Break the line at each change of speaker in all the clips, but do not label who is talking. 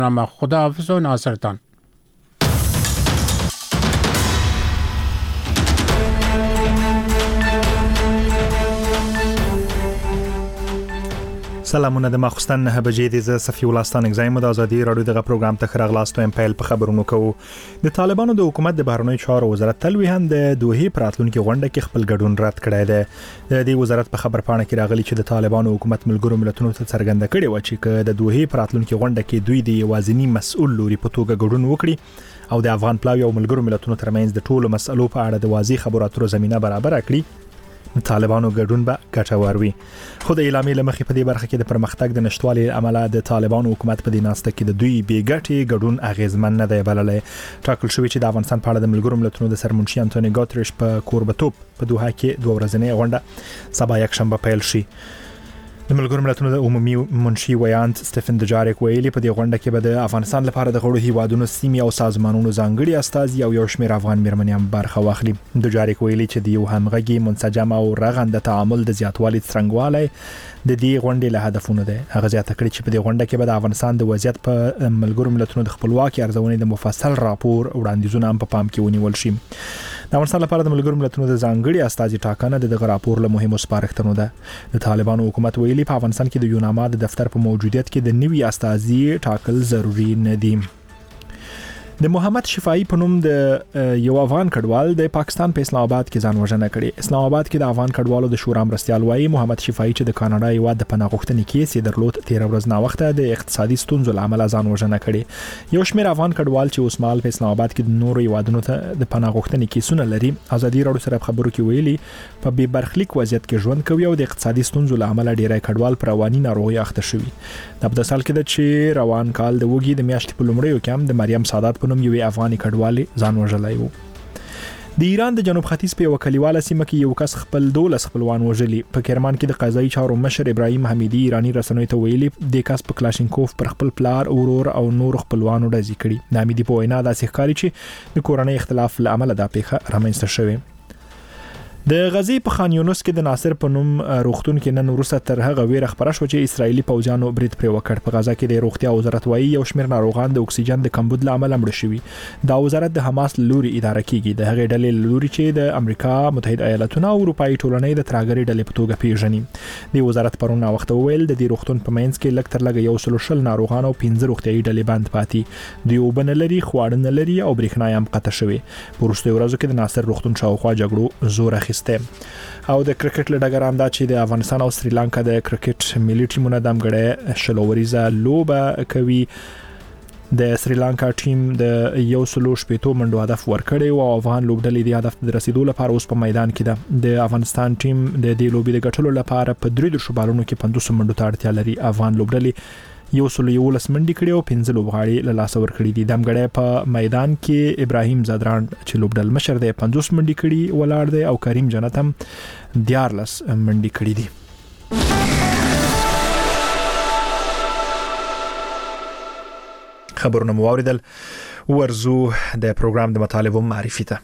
خداحافظ و ناصرتان.
سلامونه د ماخستن 9 بجې د صفي ولستان اگزایم د ازادي رادیو دغه پروګرام ته خراغلاستو ام پیل په خبرونو کوو. د طالبانو د حکومت د بهرنی چارو وزارت تلویحان د دوحې پراتلونکو غونډه کې خپل ګډون رد کړی دی. د دې وزارت په خبر پاڼه کې راغلي چې د طالبانو حکومت ملګرو ملتونو ته څرګنده کړې و چې د دوحې پراتلونکو غونډه کې دوی د یوازینی مسؤل لوري په توګه ګډون وکړي او د افغان پلاوی او ملګرو ملتونو ترمنځ د ټولو مسلو په اړه د واضح خبرو اترو زمينه برابر کړي. طالبانو ګډون به ګټور وي. خو د اعلامیې لمخې په دې برخه کې د پرمختګ د نشټوالي عمله د طالبانو حکومت په دیناسته کې د دوی بیګټي ګډون اغیزمن نه دی بللی. ټاکل شوی چې د افغانستان په اړه د ملګرو ملتونو د سرمنشي انټونی ګوتریش په کوربتوب په دوحه کې 2 ورځې غونډه سبا یک شنبه پیل شي. د ملګرو ملتونو د عمومي منشي ویانت سټيفن دجارک ویلي په دې غونډه کې به د افغانستان لپاره د غړو هیوادونو سیمې او سازمانونو ځانګړي استازي او یو شمېر افغان میرمنې هم برخه واخلي. دجارک ویلي چې د یو همغږي منسجم او رغنده تعامل د زیاتوالي څرنګوالی د دې غونډې له هدفونو ده. هغه زیاته کړې چې په دې غونډه کې به د افغانستان د وضعیت په ملګرو ملتونو د خپلواکي ارزونې د مفصل راپور وړاندیزونه هم په پام کې ونیول شي. د افغانستان لپاره د ملګرو ملتونو د ځانګړي استازي ټاکنه د دغه راپور له مهمو سپارښتنو ده. د طالبانو حکومت ویلي په افغانستان کې د یوناما د دفتر په موجودیت کې د نوي استازي ټاکل ضروری نه دي. د محمد شفاعي په نوم د یو افغان کډوال د پاکستان په اسلام آباد کې ځان وژنه کړې. اسلام آباد کې د افغان کډوالو د شورا مرستیال وایي محمد شفاعي چې د کاناډا یو د پناه غوښتنې کیس یې درلود 13 ورځې نا وخته د اقتصادي ستونزو لامل ځان وژنه کړې. یو شمېر افغان کډوال چې اوسمهال په اسلام آباد کې د نورو هیوادونو ته د پناه غوښتنې کیسونه لري ازادي رادیو سره خبرو کې ویلي په بې برخلیک وضعیت کې ژوند کوي او د اقتصادي ستونزو لامل ډیری کډوال پر رواني ناروغي اخته شوي. د په سال کې د چې روان کال د وګي د میاشتې په لومړیو کې هم د مریم سادات په نوم یو افغاني کډوالي ځان وژلی و. د ایران د جنوب ختیځ په یو کلیواله سیمه کې یو کس خپل 12 خپلوان وژلي. په کرمان کې د قضایي چارو مشر ابراهیم حمیدي ایرانی رسنیو ته ویلي د کس په کلاشینکوف پر خپل پلار اورور او نور خپلوانو ډزې کړي. د حمیدي په وینا داسې ښکاري چې د کورنۍ اختلاف له امله دا پیښه رامنځته شوې. د غزي په خان یونس کې د ناصر په نوم روغتون کې نن وروسته تر هغه ویره خبره شو چې اسرایلی پوځیانو برید پرې وکړ. په غزا کې د روغتیا وزارت وایي یو شمېر ناروغان د اکسیجن د کمبود له امله مړه شوي. دا وزارت د حماس لوري اداره کیږي. د هغې ډلې لوري چې د امریکا متحده ایالاتونو او اروپאי ټولنې د ترهګرۍ ډلې په توګه پیژني. د وزارت پرون وخت ویل د دې روغتون په منځ کې لږ تر لږه 130 ناروغان او 15 روغتیايي ډلې بند پاتې. دوی وبنه لري خواړه نه لري او برېښنا هم قطع شوی. په وروستیو ورځو کې د ناصر روغتون شاوخوا جګړو زور اخیسته. او د کرکټ له ډګر هم دا چې د افغانستان او سریلانکا د کرکټ ملي ټیمونه د مګړې شلوریزه لوبه کوي. د سریلانکا ټیم د 180 منډو هدف ورکړی او افغان لوبډلې د هدف د رسیدو لپاره اوس په میدان کې ده. د افغانستان ټیم د دې لوبې د ګټلو لپاره په 3 بالونو کې 500 منډو ته اړتیا لري. افغان لوبډلې 111 منډې کړې او 15 لوبغاړي له لاسه ورکړي دي. د مګړې په میدان کې ابراهیم زادران چې لوبډل مشر دی 50 منډې کړي ولاړ دی او کریم جنت هم 14 منډې کړي دي. خبرونه مو اوریدل. ورزو د پروګرام د مطالبو معرفي ته.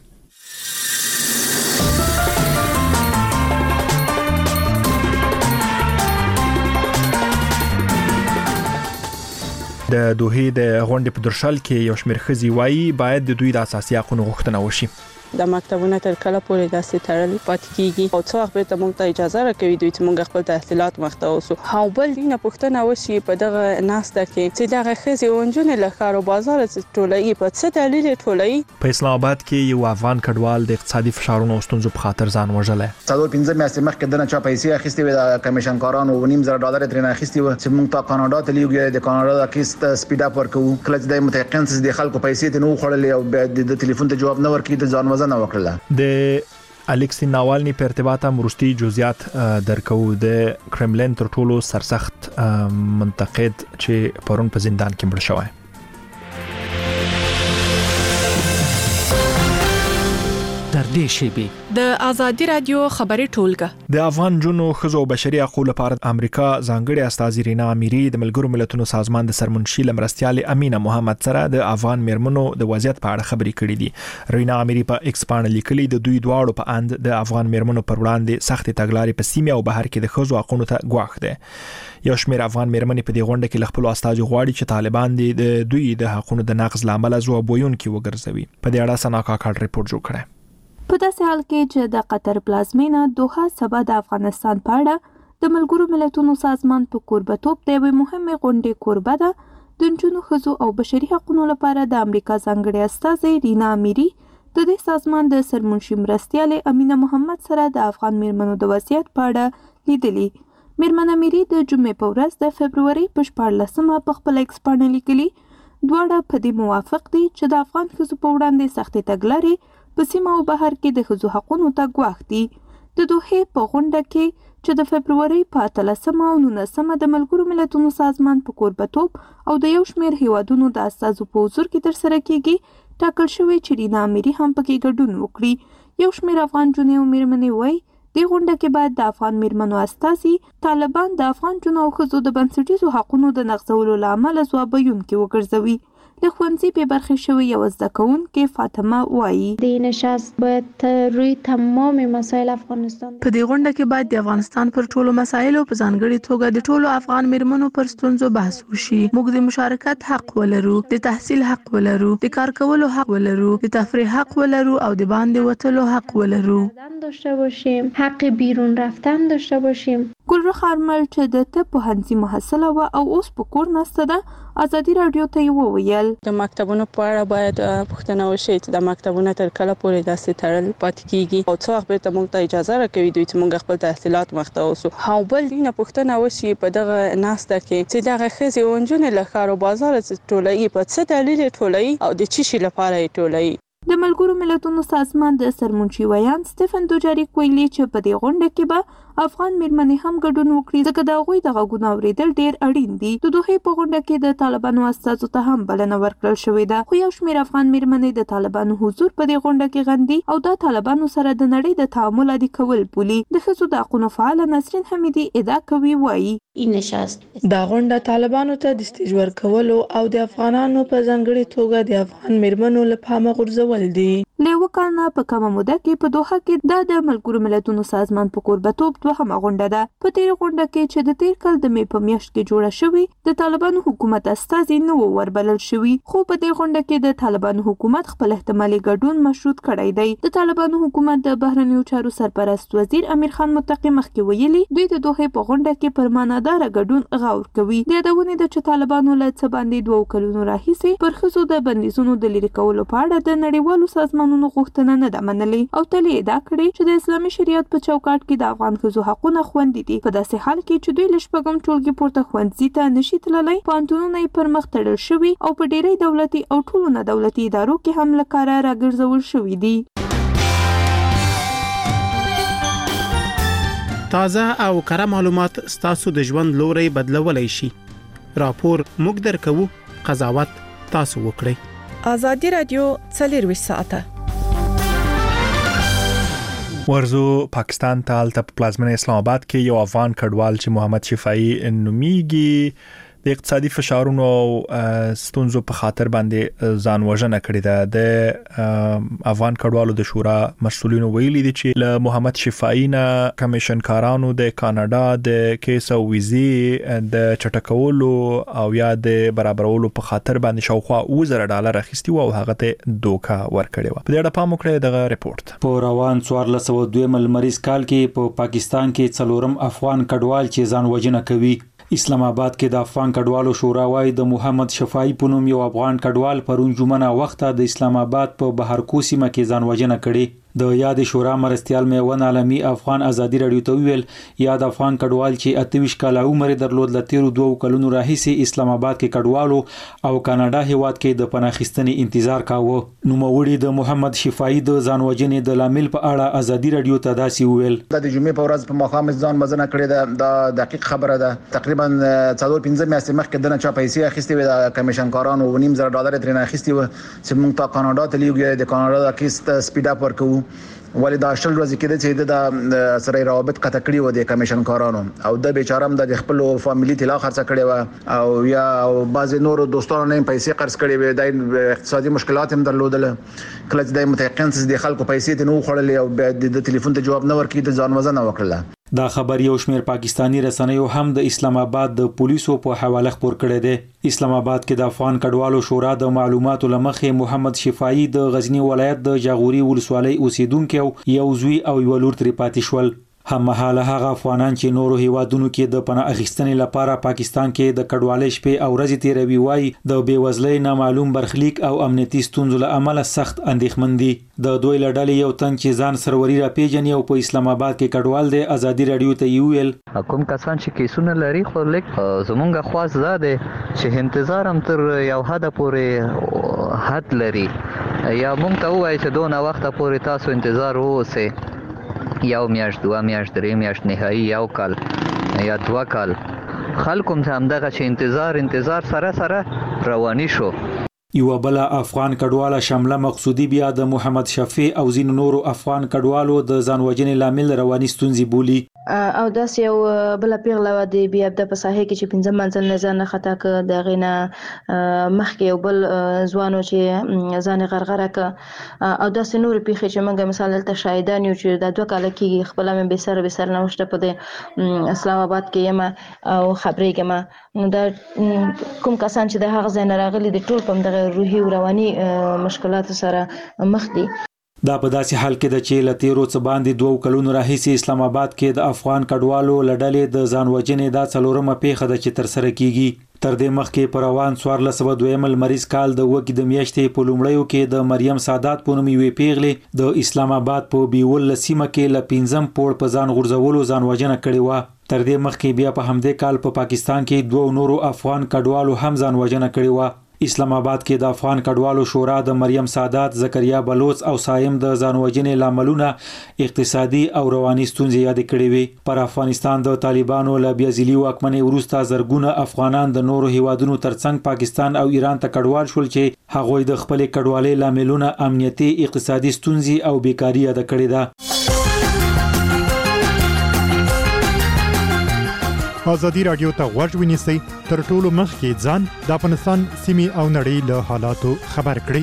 د دوحې د غونډې په درشل کې یو شمېر ښځې وایي باید د دوی د اساسي حقوقو غوښتنه وشي.
د مکتبونو تر کله پورې داسې تړل پاتې کیږي او څو وخت به موږ ته اجازه راکوي دوی چې موږ خپل تحصیلات مخته وسو. او بل دینه پښتنه وشي په دغه ناسته کې چې دغه ښځې ونجونې له ښار او بازار ټولای په څه دلیل ټولای.
په اسلام آباد کې یو افغان کډوال د اقتصادي فشارونو او ستونزو په خاطر ځان وژلی.
15 میاشتې مخکې دنه چا پیسې اخیستې وې د کمیشن کارانو $9,000 ترې اخیستې و چې موږ ته کاناډا ته لیږو. د کاناډا د کیس سپیډ اپ ورکو کله چې د متقین څخه د خلکو پیسې ته نو خړلې او د ټلیفون ته جواب نه ورکړي د ځان وزن وکړه.
د الکسی ناوالني په ارتباط مرستي جزئیات درکو. د کرملین تر ټولو سرسخت منتقد چې پرون په زندان کې مړ شوی.
در دې شیبې
د ازادي رادیو خبري ټولګه
د افغان جنو خزو بشري حقوقو لپاره امریکا ځانګړي استاذ رینا اميري د ملګرو ملتونو سازمان د سرمنشي لمرستيال امینه محمد سره د افغان میرمنو د وضعیت په اړه خبرې کړې دي. رینا اميري په ایکس باندې لیکلي د دوی دواړو په اند د افغان میرمنو پر وړاندې سخت تګلارې په سیمه او بهر کې د خزو حقوقو ته ګواښ ده. یو شمېر افغان میرمنې په دې غونډه کې خپل استاذ غواړي چې طالبان د دوی د حقوقو د نقض لامل زو بویون کې وګرځوي. په دې اړه سناکا کال ریپورت جوړ کړی.
په داسې حال کې چې د قطر پلازمینه دوحه سبا د افغانستان په اړه د ملګرو ملتونو سازمان په کوربتوب د یوې مهمې غونډې کوربه ده، د نجونو ښځو او بشري حقوقو لپاره د امریکا ځانګړې استازې رینا اميري د دې سازمان د سرمنشي مرستيال امینه محمد سره د افغان میرمنو د وضعیت په اړه لیدلي. میرمن اميري د جمعې په ورځ د فبروري په 14مه په خپل ایکس باندې لیکلي دواړه په دې موافق دي چې د افغان ښځو په وړاندې سختې تګلارې په سیمه او بهر کې د ښځو حقوقو ته ګواښ دي. د دوحې په غونډه کې چې د فبروري په 13مه او 19مه د ملګرو ملتونو سازمان په کوربتوب او د یو شمېر هیوادونو د استازو په حضور کې ترسره کیږي ټاکل شوی چې رینا اميري هم پکې ګډون وکړي. یو شمېر افغان جنې او میرمنې وایي د غونډه کې باید د افغان میرمنو استازي طالبان د افغان جنو او ښځو د بنسټیزو حقوقو د نقضولو لامل ځوابونکي وګرځوي. د ښوونځي په برخه شوی یو زده کوونکې فاطمه وایي
د نشست باید روی تمام مسایل افغانستان
په دې غونډه کې باید د افغانستان پر ټولو مسایلو په ځانګړي توګه د ټولو افغان میرمنو پر ستونزو بحث وشي. موږ د مشارکت حق ولرو، د تحصیل حق ولرو، د کار کولو حق ولرو، د تفریح حق ولرو او د باندې وتلو حق ولرو.
داشته باشیم، حق بیرون رفتن داشته باشیم.
ګلرخ ارمل چې د طب پوهنځي محصله و او اوس په کور نسته ده ازادي رادیو ته وویل
د مکتبونو په اړه باید پوښتنه وشي چې د مکتبونو تر کله پورې داسې تړل پاتې کیږي او څو وخت به موږ ته اجازه راکوي دوی چې موږ خپل تحصیلات مخته وسو. او بل دینه پوښتنه وشي په دغه ناسته کې چې دغه ښځې او نجونې له ښار او بازار ټولوي په څه دلیل ټولوي او د چی شي لپاره ټولوي.
د ملګرو ملتونو سازمان د سرمنشي ویان سټيفن دوجاریک ویلي چې په دې غونډه کې به افغان میرمنې هم ګډون وکړي ځکه د هغوی د غږونو اورېدل ډېر اړین دي. د دوحې په غونډه کې د طالبانو استازو ته هم بلنه ورکړل شوې ده، خو یو شمېر افغان میرمنې د طالبانو حضور په دې غونډه کې غندي او د طالبانو سره د نړۍ د تعامل عادي کول بولي. د ښځو د حقوقو فعال نسرین حمیدي ادعا کوي وایي
دا غونډه طالبانو ته د سټیج ورکولو او د افغانانو په ځانګړي توګه د افغان میرمنو لپاره غورځول دي.
له وکړه په کومه موده کې په دوحه کې د ملګرو ملتونو سازمان په کوربتوب دوهمه غونډه ده. په تیر غونډه کې چې د تیر کال د مې په میاشت کې جوړه شوې د طالبانو حکومت استازي نو وربلل شوی، خو په دې غونډه کې د طالبانو حکومت خپل احتمالي ګډون مشروط کړی دی. د طالبانو حکومت د بهرنیو چارو سرپرست وزیر امیر خان متقی مخکې ویلي دوی د دوحې په غونډه کې پر معنادار ګډون غور کوي. د یادونه ده چې طالبانو له څه باندې 2 کلونو راهیسې پر ښځو د بندیزونو د لرې کولو په اړه د نړیوالو سازمانونو غوښتنه نه ده منلې او تل یې ادعا کړې چې د اسلامي شریعت په چوکاټ کې د افغان ښځو حقونه خوندي دي. په داسې حال کې چې دوی له شپږم ټولګي پورته ښوونځي ته نشي تللی، پوهنتونونه یې پر مخ تړل شوي او په ډېری دولتي او ټولو نه دولتي ادارو کې هم له کاره راګرځول شوي دي.
تازه او کره معلومات ستاسو د ژوند لوري بدلولای شي. راپور موږ درکو، قضاوت تاسو وکړئ.
ازادي رادیو 24 ساعته
ورزو پاکستان ته الته پلازمینه اسلام آباد کې یو افغان کډوال چې محمد شفاعي نومیږي د اقتصادي فشارونو او ستونزو په خاطر باندې ځان وژنه کړې ده. د افغان کډوالو د شورا مسؤلینو ویلي دي چې له محمد شفاعي نه کمیشن کارانو د کاناډا د کیس او ویزې د چټکولو او یا د برابرولو په خاطر باندې شاوخوا $1000 اخیستي او هغه ته دوکا ورکړی و. په دې اړه پام وکړئ دغه ریپورت.
په روان 1402 مریض کال کې په پاکستان کې څلورم افغان کډوال چې ځان وژنه کوي. اسلام آباد کې د افغان کډوالو شورا وايي د محمد شفاعي په نوم یو افغان کډوال پرون جمعه وخته د اسلام آباد په بهرکو سیمه کې ځان وژنه کړې. د یاد شورا مرستيال میون عالمي افغان ازادي رادیو ته ویل یاد افغان کډوال چې 28 کال عمر درلود لته 2 کلونو راهیسې اسلام آباد کې کډوالو او کاناډا هیواد کې د پناهخستنې انتظار کاوه. نو موري د محمد شفاعي د ځان وژنې د لامل په اړه ازادي رادیو ته داسي ویل
د جمعې په ورځ په مخام ځان مزنه کړې ده. دقیق خبره ده. تقریبا 4-5 میاشتې مخکې دنه چا پیسې اخیستې و د کمیشن کارانو $9,000 ترې اخیستې و چې موږ ته کاناډا ته لیږي د کاناډا د کیس سپیډ اپ ورکو ولدا شل ورځې کې د سره روابط قطع کړی و د کمیشن کارانو او د بیچارم د خپل فاميلي تلا خرڅ کړي و او یا بعض نور دوستانو نه پیسې قرض کړي و د اقتصادي مشکلات هم درلودل کله چې د متيقن څخه د خلکو پیسې ته نو خړلې او د ټلیفون ته جواب نه ورکړي د ځان وزن وکړه.
دا خبر یو شمیر پاکستانی رسنیو هم د اسلام آباد د پولیسو په حواله خبر کړی دی. اسلام آباد کې د افغان کډوالو شورا د معلوماتو لمخې محمد شفاعي د غزنی ولایت د جاغوري ولسوالۍ اوسیدونکو یو زوی او یو لور ترې پاتې شول. هم مهاله هغه افغانان چې نورو هیوادونو کې د پناه اخیستنې لپاره پاکستان کې د کډوالۍ شپې او ورځې تیروي وای د بیوزلۍ نامعلوم برخلیک او امنیتي ستونزو له امله سخت اندېښمن دي. د دوی لړلې یو تن چې ځان سروري را پیژني او په اسلام آباد کې کډوال دی ازادي رادیو ته ویل
کوم کسان چې کیسونه لري خو لیک زمونږه خواص زده چې انتظار هم تر یو حد پورې حد لري یا مونږ ته وایي چې دونه وخت پورې تاسو انتظار ووسئ یو میاشت دوه میاشت درې میاشت نهایی یو کال یا 2 کال خلکو ته هم دغه چې انتظار سره رواني شو.
یو بل افغان کډواله شامله مقصودی بیا د محمد شفیع او زین نورو افغان کډوالو د ځانوژنې لامل رواني ستونزې بولی
او داس یو بل پیغله و دی بیا د پساهي کې چې 15 منځل نه ځان خطا ک د غینا مخکې یو بل ځوانو چې ځان غرغره ک او داس نور پیخه چې موږ مثال ته شاهدان یو چې د 2 کال کې خپل مې به سر نه وشته په اسلام آباد کې یم او خبرې کما دا کوم کسان چې د هغه ځای نه راغلي د ټول په دغه روحي او رواني مشکلات سره مخ دي.
دا په داسې حال کې د چې لتیرو څه باندې 2 کلونو راهیسې اسلام آباد کې د افغان کډوالو لړلې د ځانوژنې د څلورمه پیښه د چې تر سره کیږي. تر دې مخکې پر روان 1402 مریض کال د وګړي د میاشتې په لومړیو کې د مریم سادات په نوم یوې پیغلې د اسلام آباد په بیول سیمه کې ل 15 پوړ په ځان غورځولو ځانوژنه کړې و. تر دې مخکې بیا په همدې کال په پاکستان کې 2 نورو افغان کډوالو هم ځانوژنه کړې و. اسلام آباد کې د افغان کډوالو شورا د مریم سادات، زکریا بلوچ او سایم د ځانوژنې لاملونه اقتصادي او رواني ستونزې یاد کړې وي. پر افغانستان د طالبانو له بیا ځلي واکمنۍ وروسته زرګونه افغانان د نورو هیوادونو ترڅنګ پاکستان او ایران ته کډوال شول چې هغوی د خپل کډوالۍ لاملونه امنیتي اقتصادي ستونزې او بیکاري یاد کړې ده.
ازادي رادیو ته غوږ ونیسئ تر ټولو مخکې ځان د افغانستان سیمې او نړۍ له حالاتو خبر کړئ.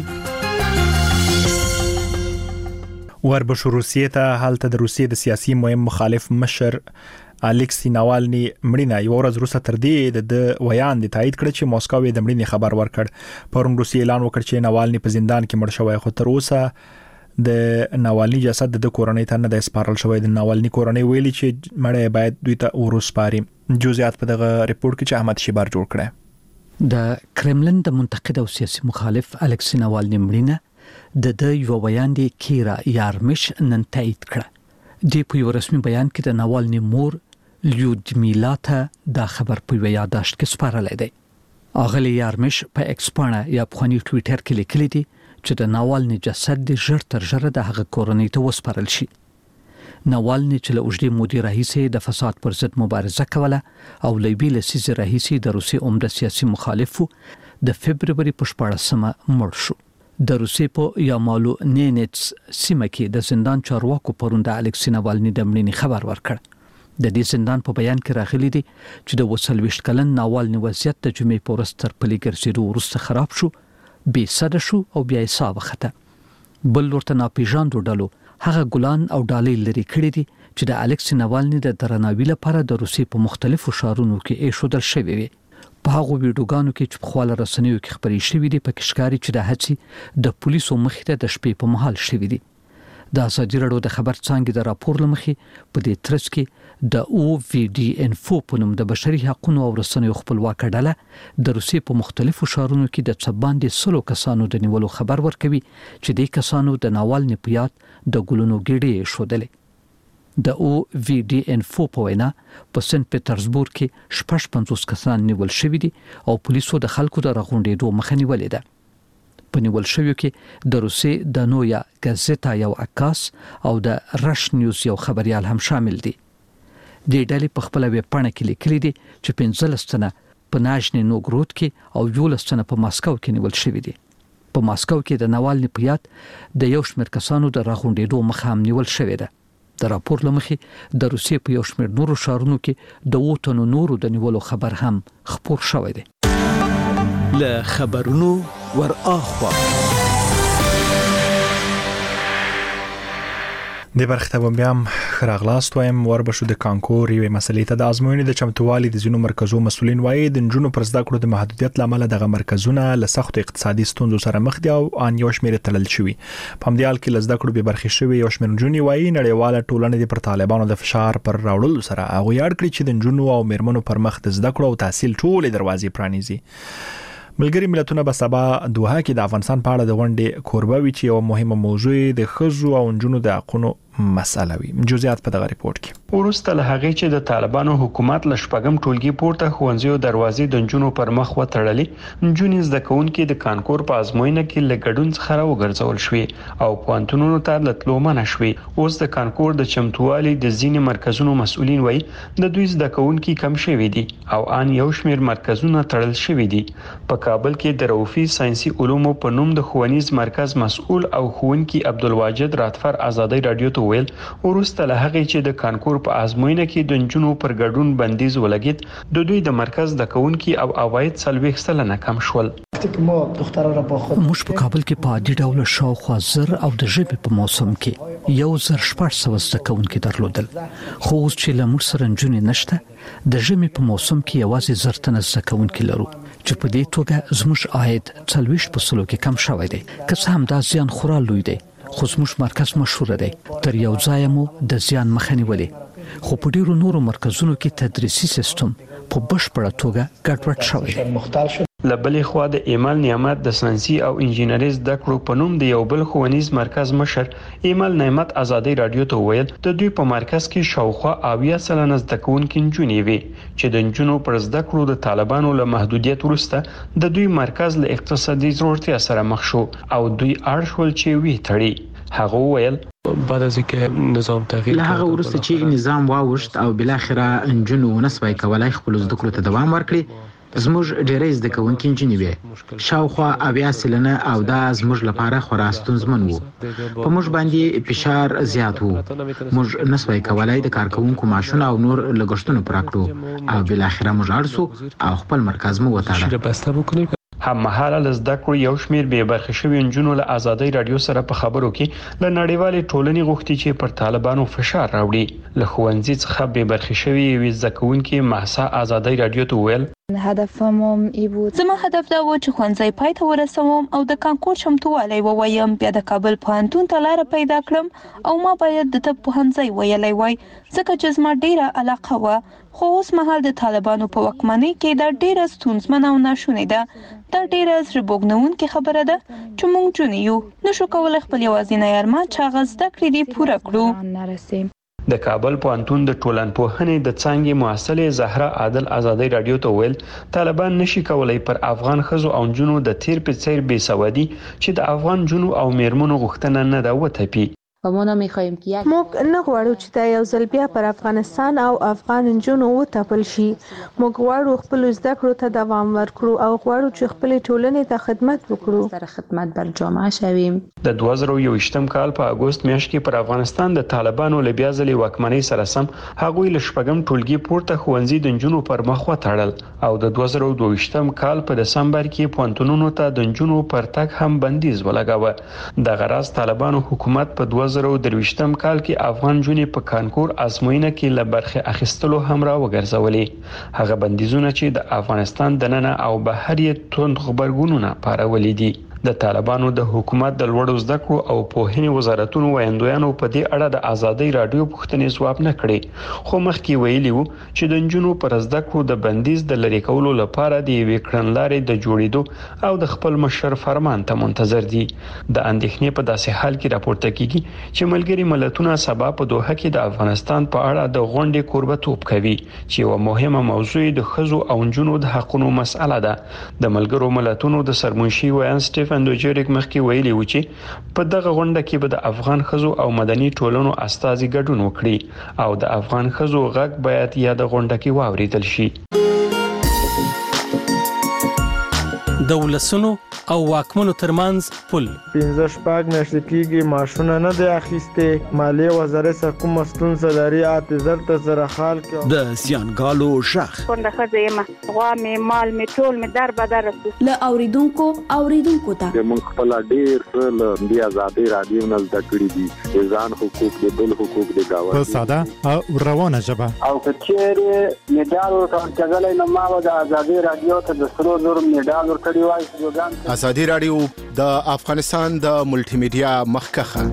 وربشو روسیې ته هلته د روسیې د سیاسي مهم مخالف مشر الکسی ناوالني مړینه یو ورځ وروسته تر دې د ویان د تایید کړ چې موسکو د مړینې خبر ورکړ. پرون روسیې اعلان وکړ چې ناوالني په زندان کې مړ شوی، خو تر اوسه د ناوالني جسد د کورنۍ ته نه د سپارل شوی. د ناوالني کورنۍ ویلي چې مړی باید دوی ته ورسپاري. جزئیات په دغه ریپورت کې چې احمد شیبار جوړ کړی.
د کرملن د منتقد او سیاسي مخالف الکسی ناوالني مړینه د یو بیان دی کیرا یارمش نن تایید کړه. د په یو رسمي بیان کې د ناوالني مور لیودمیلا ته دا خبر په یاداشت کې سپارل دی. اغلی یارمش په ایکس باندې یا په خني ټوئیټر کې لیکلی دی چې د ناوالني جسد د ژر تر ژره د هغه کورنۍ ته وسپارل شي. ناوالني چې له اوږدې مودې راهیسې د فساد پر ضد مبارزه کوله او لوی لسیزې راهیسې د روسي عمده سیاسي مخالفو د فبرवरी په 14مه مړ شو. د روسي په یامالو نینټس سیمه کې د زندان چارواکو پرون د الکسی ناوالني د مړینې خبر ورکړ. د دې زندان په بیان کې راغلي دي چې د 22 کلن ناوالني وضعیت د جمعې په ورځ تر پلي ګرځېدو وروسته خراب شو، بې سده شو او بیا یې ساه وخته. بل ورته ناپېژاندو ډلو هغه ګلان او ډالۍ لري کړې دي چې د الکسی ناوالني د درناوي لپاره د روسي په مختلفو ښارونو کې ایښودل شوی وي. په هغه ویډیوګانو کې چې په خواله رسنیو کې خبرې شوې دي په کشکاري چې د هڅې د پولیسو مخې ته د شپې په مهال شوې دي. د ازادي رادیو د خبر څانګې د راپور لمخې په دې ترڅ کې د او وی ډي انفو په نوم د بشري حقوقو او رسنیو خپلواک ډله د روسي په مختلفو ښارونو کې د څباندې 100 کسانو د نیولو خبر ورکوي چې د کسانو د ناوالني په یاد د ګلونو ګېډې شودلې. د او وی ډي انفو په وینا په سنت پټرزبورګ کې 55 کسان نیول شوي دي او پولیسو د خلکو د راغونډېدو مخه نیولې ده. په نیول شویو کې د روسي د نویا گازeta یو عکاس او د رش نیوز یو خبريال هم شامل دي. د ډلې په خپل ویب پاڼه کې لیکلي دي چې 15 تنه په ناجني نوګرود کې او 11 تنه په ماسکو کې نیول شوي دي. په ماسکو کې د ناوالني په یاد د یو شمېر کسانو د راغونډېدو مخه هم نیول شوې ده. د راپور لمخې د روسیې په یو شمېر نورو ښارونو کې د 2 تنو نورو د نیولو خبر هم خپور شوی دی.
له خبرونو ور اخوا
د برخته بیا خراغلاست وایم وربشو د کانکور یوې مسلې ته د ازموینې د چمتووالي د ځینو مرکزو مسولین وایي د نجونو پر زده کړو د محدودیت لامل دغه مرکزونه له سخت اقتصادي ستونزو سره مخ دي او ان یو شمېر تړل شوی. په همدې حال کې له زده کړو به برخې شوی یو شمېر نجونې وایي نړیواله ټولنه د پر طالبانو د فشار پر راوړلو سره هغه یاد کړی چې د نجونو او میرمنو پر مخ د زده کړو او تحصیل ټولې دروازې پرانیزي. ملګری ملتونه به سبا دوحه کې د افغانستان په اړه د غونډې کوربه وي چې یو مهمه موضوع د ښځو او نجونو د حقوقو مسأله وي. جزئیات په دغه ریپورت کې.
ورسته له هغه چې د طالبانو حکومت له شپږم ټولګي پورته ښوونځیو دروازې د نجونو پر مخ وتړلې، نجونې زده کوونکې د کانکور په ازموینه کې له ګډون څخه راوګرځول شوې او پوهنتونونو ته له تلو منع شوې. اوس د کانکور د چمتووالي د ځینې مرکزونو مسؤلین وایي د دوی زده کوونکې کم شوي دي او ان یو شمېر مرکزونه تړل شوي دي. په کابل کې د روفي ساينسي علومو په نوم د ښوونیز مرکز مسؤل او ښوونکي عبدالواجد راتفر آزادۍ رادیو ته ویل ورسته له هغه چې د کانکور په ازموینه کې د نجونو پر ګډون بندیز ولګید، د دوی د مرکز د کوونکي او اواید 40% کم شول.
موږ په کابل کې په عادي ډول شاوخوا زر او د ژبې په موسم کې 1400 زده کوونکي درلودل، خو اوس چې له موږ سره نجونې نشته د ژبې په موسم کې یوازې زر تنه زده کوونکي لرو چې په دې توګه زموږ عاید 40% کې کم شوی دی. که څه هم دا زیان خورا لوی دی خو زموږ مرکز مشهور دی. تر یو ځای مو د زیان مخه نیولې، خو په ډیرو نورو مرکزونو کې تدریسي سیستم په بشپړه توګه ګډوډ شوی دی.
لبلې خوا د ایمل نعمت د ساينسي او انجینري زده کړو په نوم د یو بل ښوونیز مرکز مشر ایمل نعمت آزادۍ رادیو ته ویل د دوی په مرکز کې شاوخوا 80% زده کوونکي نجونې وي چې د نجونو پر زده کړو د طالبانو له محدودیت وروسته د دوی مرکز له اقتصادي ضرورتیا سره مخ شو او دوی اړ شول چې وی تړي. هغه ویل
بعد از اینکه نظام تغییر
له هغه وروسته چې نظام واوښت او بل اخره نجونو نسوي کولای خپل زده کړو ته دوام ورکړي، زموږ ډېرې زده کوونکي نجونې وي شاوخوا 80% او دا زموږ لپاره خورا ستونزمن وو. په موږ باندې فشار زیات وو، موږ نسوي کولای د کارکونکو معاشونه او نور لګښتونه پوره کړو او بل اخره موږ ارسو او خپل مرکز مو وتاړه.
هم مهاله لزده کړو یو شمیر به برخه شوی نجونو له آزادۍ رادیو سره په خبرو کې له نړیوالې ټولنې غوښتي چې پر طالبانو فشار راوړي. له ښوونځي څخه به برخه شوی وي ځکهونکي محسا آزادۍ رادیو ته ویل
زما هدف دا و چې ښوونځی پای ته ورسوم او د کانکور چمتووالی ووایم، بیا د کابل پوهنتون ته لاره پیدا کړم او ما باید د طب پوهنځی ویلی وای ځکه چې زما ډیره علاقه و، خو اوس مهال د طالبانو په واکمنۍ کې دا ډیره ستونزمنه او ناشونې ده. دا ډیره زړه بوږنونکې خبره ده چې موږ جونې یو نشو کولی خپل یوازینی ارمان چې هغه زده کړې دي پوره کړو.
د کابل پوهنتون د ټولنپوهنې د څانګې محصلې زهرا عادل آزادۍ رادیو ته ویل طالبان نشي کولای پر افغان ښځو او نجونو د تیر په څیر بې سوادي چې د افغان نجونو او میرمنو غوښتنه نه ده وتپي.
موږ نه غواړو چې دا یو ځل بیا پر افغانستان او افغان نجونو وتپل شي. موږ غواړو خپل زده کړو ته دوام ورکړو او غواړو چې خپل ټولنې ته خدمت وکړو.
د 2021م کال په اگست میاشت کې پر افغانستان د طالبانو له بیا ځلې واکمنۍ سره سم هغوی له شپږم ټولګي پورته ښوونځي د نجونو پر مخ وتړل او د 2022م کال په دسمبر کې پوهنتونونو ته د نجونو پر تګ هم بندیز ولګاوه. د غراض طالبانو حکومت په 2023م کال کې افغان جونې په کانکور ازموینه کې له برخه اخیستلو هم را وګرځولې. هغه بندیزونه چې د افغانستان دننه او بهر یې توند خبرګونونه پارولې دي. د طالبانو د حکومت د لوړو زده کړو او پوهنې وزارتونو وایندویانو په دې اړه د آزادۍ رادیو پوښتنې ځواب نه کړي، خو مخکې ویلي وو چې د نجونو پر زده کړو د بندیز د لری کولو لپاره د یوې کړنلارې د جوړېدو او د خپل مشر فرمان ته منتظر دي. د اندېښنې په داسې حال کې راپورته کیږي چې ملګري ملتونه سبا په دوحه کې د افغانستان په اړه د غونډې کوربتوب کوي چې یو مهمه موضوع د ښځو او نجونو د حقوقو مسأله ده. د ملګرو ملتونو د سرمنشي ویان سټیفن دوجریک مخکې ویلي و چې په دغه غونډه کې به د افغان ښځو او مدني ټولنو استازي ګډون وکړي او د افغان ښځو غږ باید یا د غونډه کې واوریدل شي.
د ولسونو او واکمنو ترمنځ پل
15 میاشتې کېږي ماشونه نه دی اخیسته مالیه وزارت سره کوم ستونزه لري اعتذار ته سره حال کې
د زیانګالو شخ
څنګه خځه ما غوا می مال می ټول می در بدر
ل اوریدونکو ته
موږ خپل ډیر له دی آزادي رادیو نه زده کړی دي ځان حقوق د بل حقوق د گاوند
په ساده او روانه ژبه
او کچېره میډال ورکړل نو ما د آزادي رادیو ته د سرو زر میډال ورکړی وای سلوګان
آزادي رادیو د افغانستان د ملټي میډیا مخکخه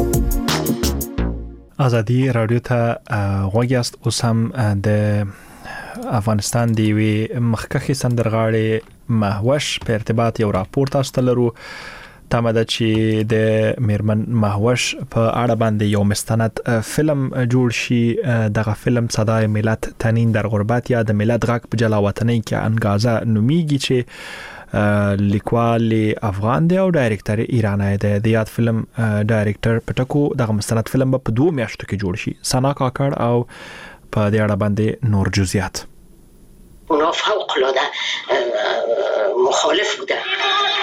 آزادي رادیو ته غوږیاست اوس هم د افغانستان دی وی مخکخي سندرغاړي مهوش په ارتباط یو راپور تاسو ته لرو تماده چې د میرمن مهوش په اړه باندې یو مستند فلم جوړ شي دغه فلم صدای ملت تنین در غربت یا د ملت غږ په جلا وطنۍ کې انګازه نومیږي چې لیکوال افغان دی او ډایرکټر ایرانی دی د یاد فلم ډایرکټر پټکو دغه مستند فلم په 2 میاشتو کې جوړ شي سنا کاکړ او په دې اړه باندې نور جزئیات
اونا فوق العاده مخالف بودن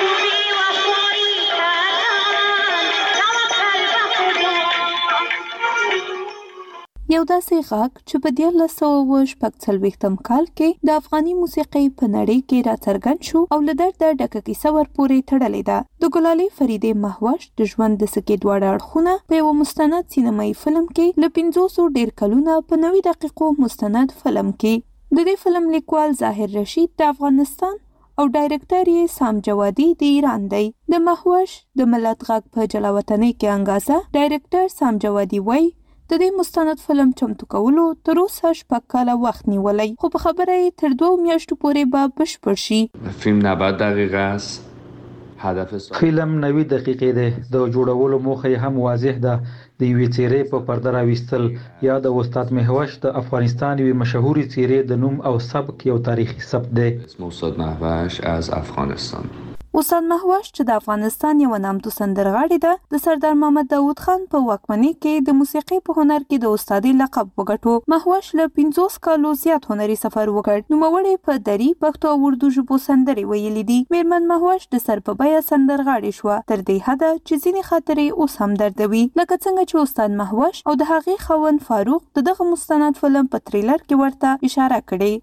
یو داسې غږ چې په 1940 کال کې د افغاني موسیقۍ په نړۍ کې راڅرګند شو او له درده ډکه کیسه ورپورې تړلې ده د ګلالي فریدې مهوش د ژوند د سکې دواړه اړخونه په یو مستند سینمایي فلم کې له 500 ډیر کلونه په 90 دقیقو مستند فلم کې د دې فلم لیکوال ظاهر رشید د افغانستان او ډایرکټر یې سام جوادي د ایران دی د مهوش د ملت غږ په جلا وطنۍ کې انګازه ډایرکټر سام جوادي وایي د دې مستند فلم چمتو کولو تر اوسه 6 کاله وخت نیولی خو په خبره یې تر 2 میاشتو پورې به بشپړ شي
فیلم 90 دقیقه است هدف
فلم 90 دقیقې ده د جوړولو موخه هم واضح ده د یوې څیرې په پرده راوستل یا د استاد مهوش د افغانستان یوې مشهوري څیرې د نوم او سبک یو تاریخي ثبت ده
اسم استاد مهوش از افغانستان
استاد مهوش چې د افغانستان یو نامتو سندرغاړی ده د سردار محمد داوود خان په واکمنۍ کې د موسیقۍ په هنر کې د استادۍ لقب وګټو مهوش له 50 کالو زیات هنري سفر وکړ نوموړی په دری پښتو او اردو ژبو سندرې ویلې دي میرمن مهوش د سر په بیه سندرغاړی شو تر دې حد چې ځینې خاطرې اوس هم دردوي لکه څنګه چې استاد مهوش او د هغې خاوند فاروق دغه مستند فلم په تریلر کې ورته اشاره کړې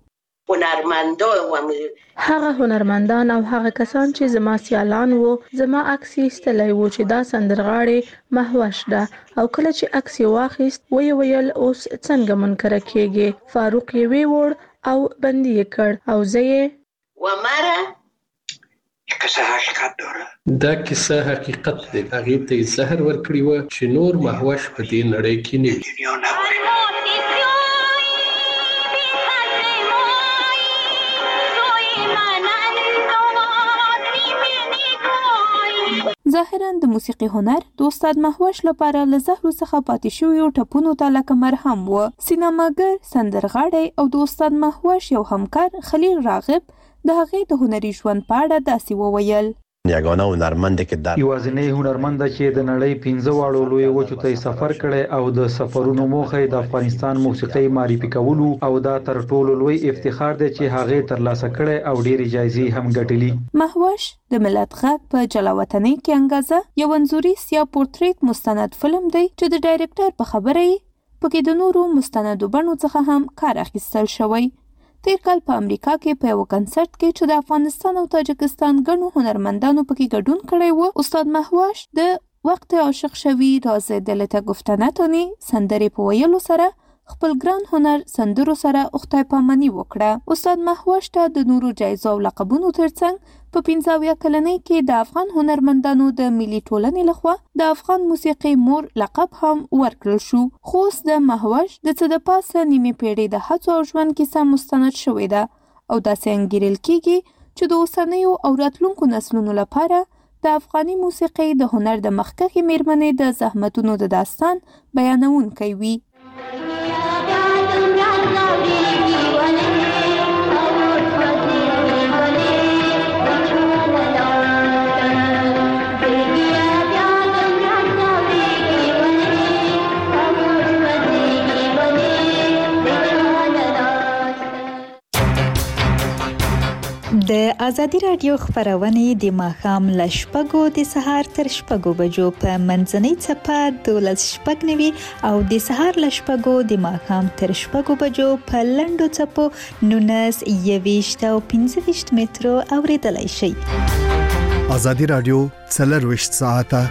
هغه هنرمندان او هغه کسان چې زما سیالان وو زما عکس ایستلی وو چې دا سندرغاړې مهوش ده او کله چې عکس واخیست ویل اوس څنګه منکر کېږي فاروق یې ویوړ او بندي کړ او زه یې
ومره
کیسه حقیقت داره
دا کیسه حقیقت دی هغه ته زهر ورکړی و چې نور مهوش په دې نړۍ کې نه وي
ظاهراً د موسیقي هنر د استاد مهوش لپاره له زهرو څخه پاتې شویو ټپونو ته لکه مرهم و سینماګر سندرغاړی او د استاد مهوش یو همکار خلیل راغب د هغې د هنري ژوند په اړه داسې وویل
یگانه هنرمند که در
یوازینی هنرمند چې د نړۍ 15 واړو لوی وچو ته سفر کړي او د سفرونو موخه د افغانستان موسیقي معرفي کولو او دا تر ټولو لوی افتخار دی چې هغه ترلاسه کړي او ډېری جایزې هم ګټلي
مهوش د ملت غږ په جلا وطنۍ کې انګازه یو انځوري یا پورتریټ مستند فلم دی چې د ډایرکټر په خبره یې پکې د نورو مستندو بڼو څخه هم کار اخیستل شوی تیر کال په امریکا کې په یو کنسرت کې چې د افغانستان او تاجکستان ګڼو هنرمندانو پکې ګډون کړی و استاد مهوش د وقت عاشق شوی راز دلته گفتنتونی سندرې په ویلو سره خپل ګران هنر سندرو سره خدای پاماني وکړه استاد مهوش ته د نورو جایزو او لقبونو ترڅنګ په 15 کلنۍ کې د افغان هنرمندانو د ملي ټولنې لخوا د افغان موسیقي مور لقب هم ورکړل شو خو د مهوش د څه د پاسه نیمه پیړۍ د هڅو او ژوند کیسه مستند شوې ده او داسې انګیرل کیږي چې د اوسنیو او راتلونکو نسلونو لپاره د افغاني موسیقي د هنر د مخکښې میرمنې د زحمتونو د داستان بیانونکی وي
د
ازادي رادیو خبرونه د ماښام له 6 د سهار تر 6 بجو په منځنۍ چپه 12:09 او د سهار له 6 د ماښام تر 6 بجو په لنډو چپو 19 او 15 مترو اوریدلای شئ.
ازادي رادیو 24 ساعته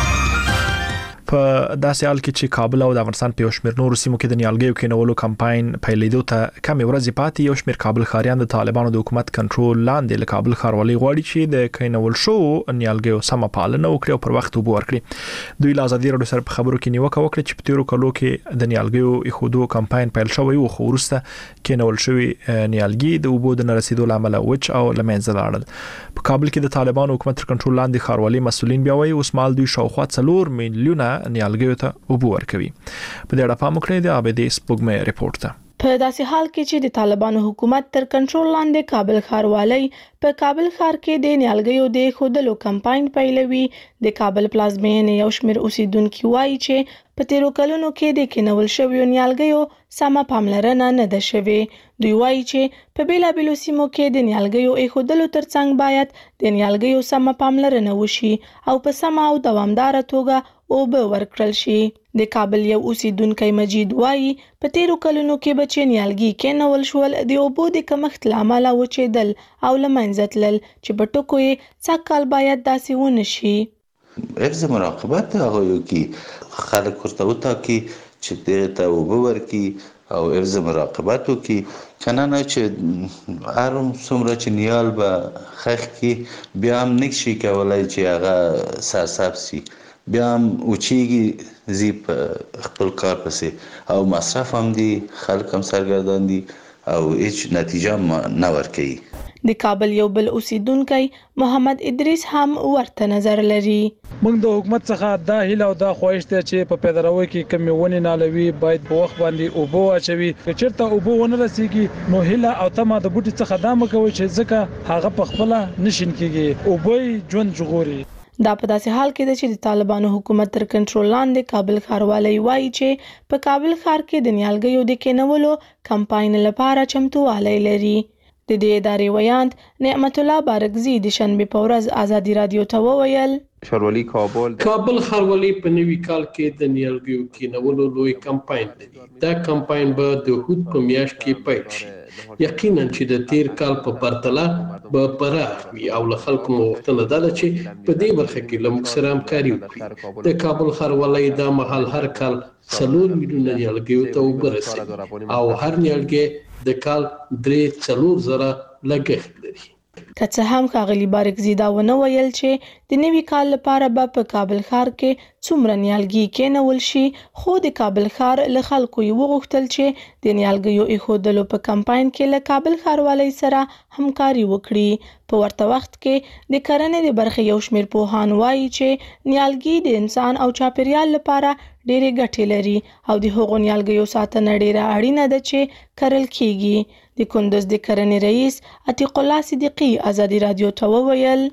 په داسې حال کې چې کابل او د افغانستان په شمیر نورو سیمو کې د نیالګیو کېنولو کمپاین پیلېدو ته کم ورځې پاتې یو شمیر کابل ښاریان د طالبانو د حکومت کنټرول لاندې له کابل ښاروالۍ غواړي چې د کېنول شو نیالګیو سم پالنه وکړي او پر وخت وبو ورکړي. دوی له ازادي رادیو سره په خبرو کې نیوکه وکړه چې په تیرو کلو کې د نیالګیو ایښودو کمپاین پیل شوی او خو وروسته کېنول شوی نیالګي د وبو د نرسیدو لامل وچ او لمنځه لاړل. په کابل کې د طالبانو حکومت تر کنټرول لاندې ښاروالۍ مسؤلین بیا وایي اوس مال دوی شاوخوا 4 میلیونه نیالګیو ته وبو ورکوي. په دې اړه پام وکړئ د عابدې سپوږمۍ رپورت ته.
په داسې حال کې چې د طالبانو حکومت تر کنټرول لاندې کابل ښاروالۍ په کابل ښار کې د نیالګیو د خودلو کمپاین پیلوي، د کابل پلازمینې یو شمېر اوسیدونکو وایي چې په تیرو کلونو کې د کېنول شویو نیالګیو سمه پاملرنه نه ده شوې. دوی وایي چې په بیلابیلو سیمو کې د نیالګیو ایښودلو ترڅنګ باید د نیالګیو سمه پاملرنه وشي او په سمه او دوامداره توګه اوبه ورکړل شي. د کابل یو اوسیدونکی مجید وایي په تیرو کلونو کې به چې نیالګي کېنول شول د اوبو د کمښت له امله وچېدل او له منځه تلل چې په ټکو یې سږ کال باید داسې ونه شي.
حفظ مراقبت هغه کې خلک ورته وټاکي چې دغه ته اوبه ورکړي او حفظ مراقبت وکړي، کنه نه چې هر څومره چې نیال به خښ کې بیا هم نشي کولای چې هغه سرسبز شي، بیا هم اوچېږي زی په خپل کار پسې او مصرف هم دي، خلک هم سرګردان دي او هیڅ نتیجه نه ورکوي.
د کابل یو بل اوسیدونکی محمد ادریس هم ورته نظر لري.
موږ د حکومت څخه دا هیله او دا خواهش ته چې په پیداروي کې کمی ونی نالوي باید په وخت باندې اوبو اچوي، چې چیرته اوبو ونه رسیږي نو هیله او تمه د بوټي څخه دا مکوي چې ځکه هغه په خپل نشین کېږي، اوبه ژوند جوړوري.
دا په داسې حال کې ده چې د طالبانو حکومت تر کنټرول لاندې کابل ښاروالۍ وایي چې په کابل ښار کې د نیالګیو د کېنولو کمپاین لپاره چمتووالی لري. د دې ادارې ویاند نعمت الله بارکزي د شنبې په ورځ ازادي رادیو ته وویل
ښاروالۍ کابل ښاروالۍ په نوي کال کې د نیالګیو کېنولو لوی کمپاین لري. دا کمپاین به د هود په میاشت کې پیل شي. یقینا چې د تیر کال په پرتله به پراخ وي او له خلکو مو غوښتنه ده چې په دې برخه کې له موږ سره همکاري وکړي. د کابل ښاروالۍ دا مهال هر کال 4 میلیونه نیالګیو ته اوبه رسوي او هر نیالګی د کال 3-4 زره لګښت لري.
که څه هم ښاغلي بارکزي دا ونه ویل چې د نوي کال لپاره به په کابل ښار کې څومره نیالګي کېنول شي، خو د کابل ښار له خلکو یې وغوښتل چې د نیالګیو ایښودلو په کمپاین کې له کابل ښاروالۍ سره همکاري وکړي. په ورته وخت کې د کرنې د برخې یو شمېر پوهان وایي چې نیالګي د انسان او چاپیریال لپاره ډېرې ګټې لري او د هغو نیالګیو ساتنه ډېره اړینه ده چې کرل کېږي. د کندوز د کرنې رئیس عتیق الله صدیقي ازادي رادیو ته وویل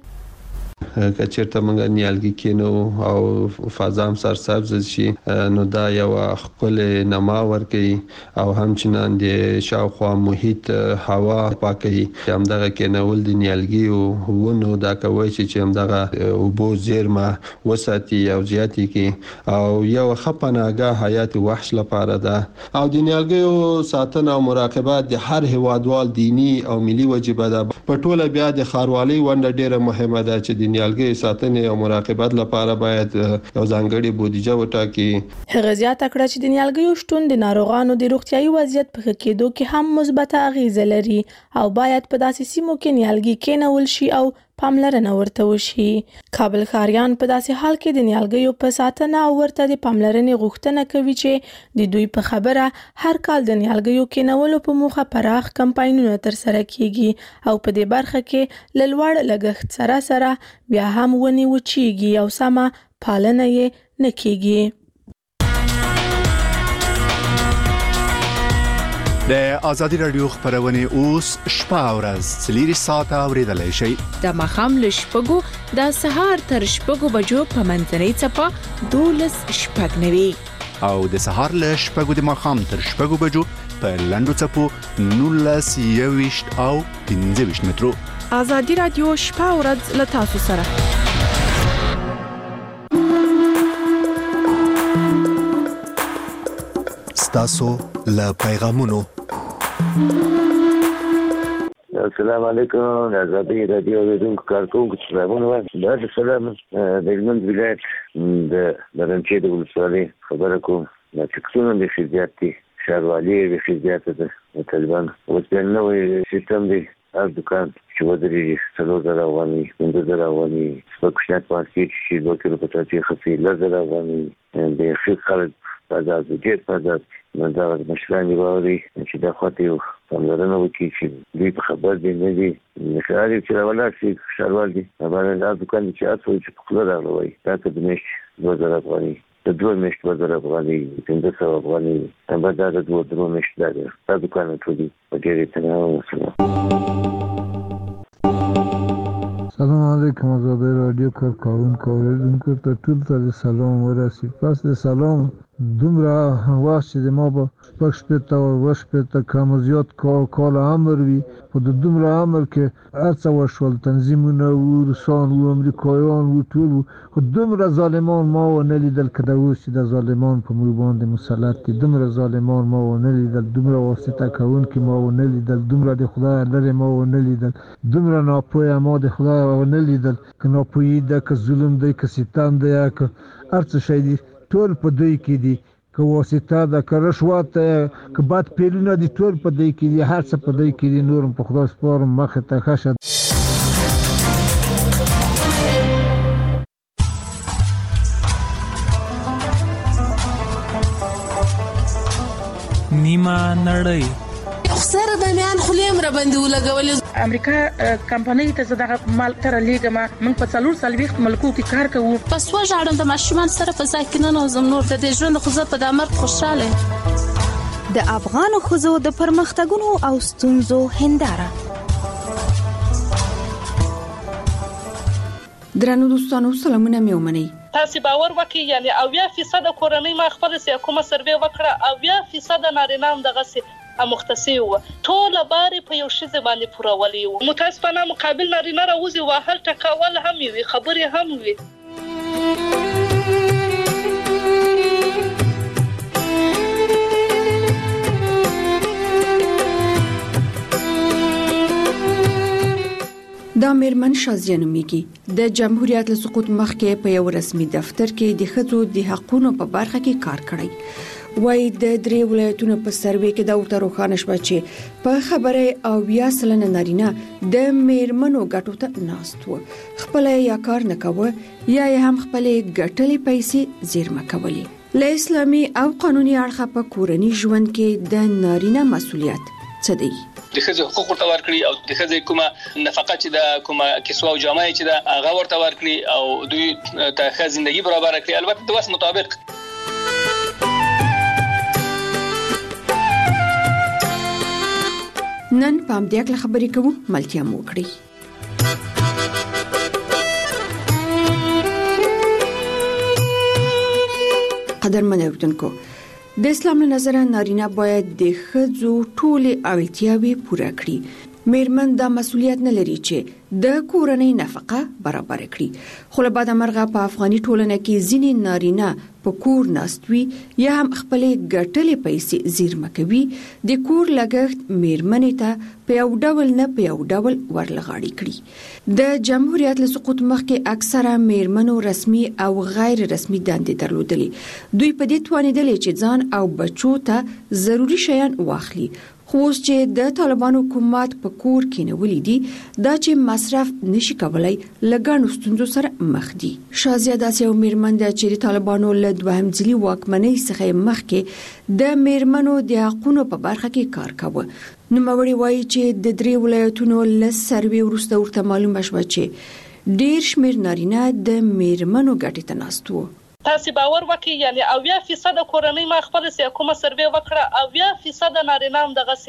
که چیرته موږ نیالګي کینو او فضا هم سرسبز شي نو دا یو خپل نما ورکوي او همچنان د شاوخوا محیط هوا پاکوي. همدغه کینول د نیالګي ونو دا کوي چې همدغه اوبو زیرمه وساتي او زیاتې کی او یو خپناګه حیات وحش لپاره ده او د نیالګیو ساتنه او مراقبت د هر هیوادوال دینی او ملي واجب ده. په ټوله بیا د ښاروالۍ ونډه ډیره مهمه ده چې د نیالګي ساتنې او مراقبت لپاره باید یو ځانګړي بودیجه وټاکي.
هغه زیاته کړه چې د نیالګیو شتون د ناروغانو د روغتیايي وضعیت په ښه کېدو کې هم مثبته اغیزه لري او باید په داسې سیمو کې نیالګي کېنول شي او پاملرنه ورته وشي. کابل ښاریان په داسې حال کې د نیالګیو په ساتنه او ورته د پاملرنې غوښتنه کوي چې د دوی په خبره هر کال د نیالګیو کېنولو په موخه پراخ کمپاینونه ترسره کیږي او په دې برخه کې له لوړ لګښت سره سره بیا هم ونې وچیږي او سمه پالنه یې نه کیږي.
د ازادي رادیو خبرونه اوس شپه او ورځ 4 ساعته اوریدلای شئ.
د ماښام له 6 د سهار تر 6 بجو په منځنۍ چپه 12:09
او د سهار له 6 د ماښام تر 6 بجو په لنډو چپو 19 او 15 مترو
ازادي رادیو شپه او ورځ له تاسو سره.
ستاسو له پیغامونو.
السلام علیکم. ازادي رادیو د کارکونکو سلامونه وایم. دا سلام د هلمند ولایت د برنچې د ولسوالۍ خبره کوم. دا څکسونه د فزیات دي، ښاروالي د فزیات ده د طالبان اوس بیا نوی سیستم دی. هر دکان چې ودرېږي 3000 افغانۍ 15,000 افغانۍ سپک کوچنیان مارکېټ چې 2 کیلو په تاچې خسي 10,000 افغانۍ د ښه خلک بازار د جېت بازار دا د مشران دی باوري چې دا خاطر یو پاملرنه وکړي چې دوی په خبر دي نه دي نشاري چې راولار شي ښاروال دي باندې دا دکان چې تاسو چې په خپل راغلوي دا ته د میاشت 2000 افغانۍ د 2 میاشت 2000 افغانۍ 1500 افغانۍ هم دا د 2 میاشت دا دکان ټولي په ډېرې تناو سره.
سلام علیکم. ازادي رادیو کارکونکو اوریدونکو ته ټول ته سلام ورسي. پس د سلام دومره واسه د ما په شپږ او وشپته کوم زیات کال امر وي په دومره امر کې ارڅ وشول تنظیمونه او روسان او امریکایان او ټول خو دومره ظالمان ما و نه لیدل کده اوس د ظالمان په مو باندې مسلط دي. دومره ظالمان ما و نه لیدل، دومره واسطه کوون کې ما و نه لیدل، دومره د خدای لري ما و نه لیدل، دومره ناپوهه ما د خدای و نه لیدل. که ناپوهی ده که ظلم ده که ستم ده که ارڅ شي دي ټول په دوی کې دي. که واسطه ده که رشوت ده که بد پیلونه دي ټول په دوی کې دي. هر څه په دوی کې دي. نورم په خدای سپارم مخه ته خشه.
نیمه نړۍ
سره د میان خلیم را باندې ولګولې.
امریکا کمپنۍ ته زداغه مال تر لیګه ما من په 4 ملکو کې کار کوو.
پس وژاړم د ماشومان سره په ځای کې نه نوزم. نور د دې ژوند خو زه په دامر خوشاله.
د افغان خزو د پرمختګونو او ستونزو هنداره.
درنو دوستانو سلامونه مې ومنئ.
تاسو باور وکړئ یعنی 80% کورنۍ ما خپل سي کومه سروې وکړه 80% نارینه هم دغه سي مختصي و ټول بار په یو شی باندې پورولې و. متاسفانه مقابل نارینه راوځي وهل ټکاول هم وي خبرې هم وي.
دا میرمن شازیه نومیږي. د جمهوریت له سقوط مخکې په یو رسمي دفتر کې د ښځو د حقوقو په برخه کې کار کړی. وای د 3 ولایتونو په سروې کې دا ورته روښانه شو چې په خبره او 20% نارینه د میرمنو ګټو ته ناست و. خپل یا کار نه کوي یا هم خپل ګټلې پیسې زیرمه کولې. له اسلامي او قانوني اړخه په کورنۍ ژوند کې د نارینه مسؤلیت څه دی؟
د ښځو حقوق ورته ورکړي او د ښځې کومه نفقه چې د کومه کسوه او جامه چې د هغه ورته ورکړي او دوی ته ښه ژوندۍ برابر کړي البته د وس مطابق.
نن پام دې کله خبرې کوو ملتیا مو کړی. قدرمن اوریدونکو د اسلام له نظره نارینه باید د ښځو ټولې اړتیاوې پوره کړي. میرمن دا مسؤلیت نه لري چې د کورنۍ نفقه برابر کړي. خو له بعد مرغه په افغاني ټولنه کې ځینې نارینه په کور ناستوي یا هم خپل ګټلې پیسې زیرمه کوي. د کور لګښت میرمنې ته په یو ډول نه په یو ډول ورلغاړي کړي. د جمهوریت له سقوط مخکې اکثره میرمنو رسمي او غیر رسمي دندې درلودلې. دوی په دې توانېدلې چې ځان او بچو ته ضروري شیان واخلي. خو اوس چې د طالبانو حکومت په کور کې نیولې دي دا چې مصرف نشي کولای لګانو ستونزو سره مخ دي. شازیه داسې یو میرمن ده چې د طالبانو له دوهم ځلي واکمنۍ څخه مخکې د میرمنو د حقوقو په برخه کې کار کاوه. نوموړي وایي چې د 3 ولایتونو له سروې وروسته ورته معلومه شوه چې ډېر شمېر نارینه د میرمنو ګټې ته ناست وو.
تاسو باور وکړئ یعنی 80% کورنۍ ما خپل سي کومه سروې وکړه 80% نارینه هم دغه سي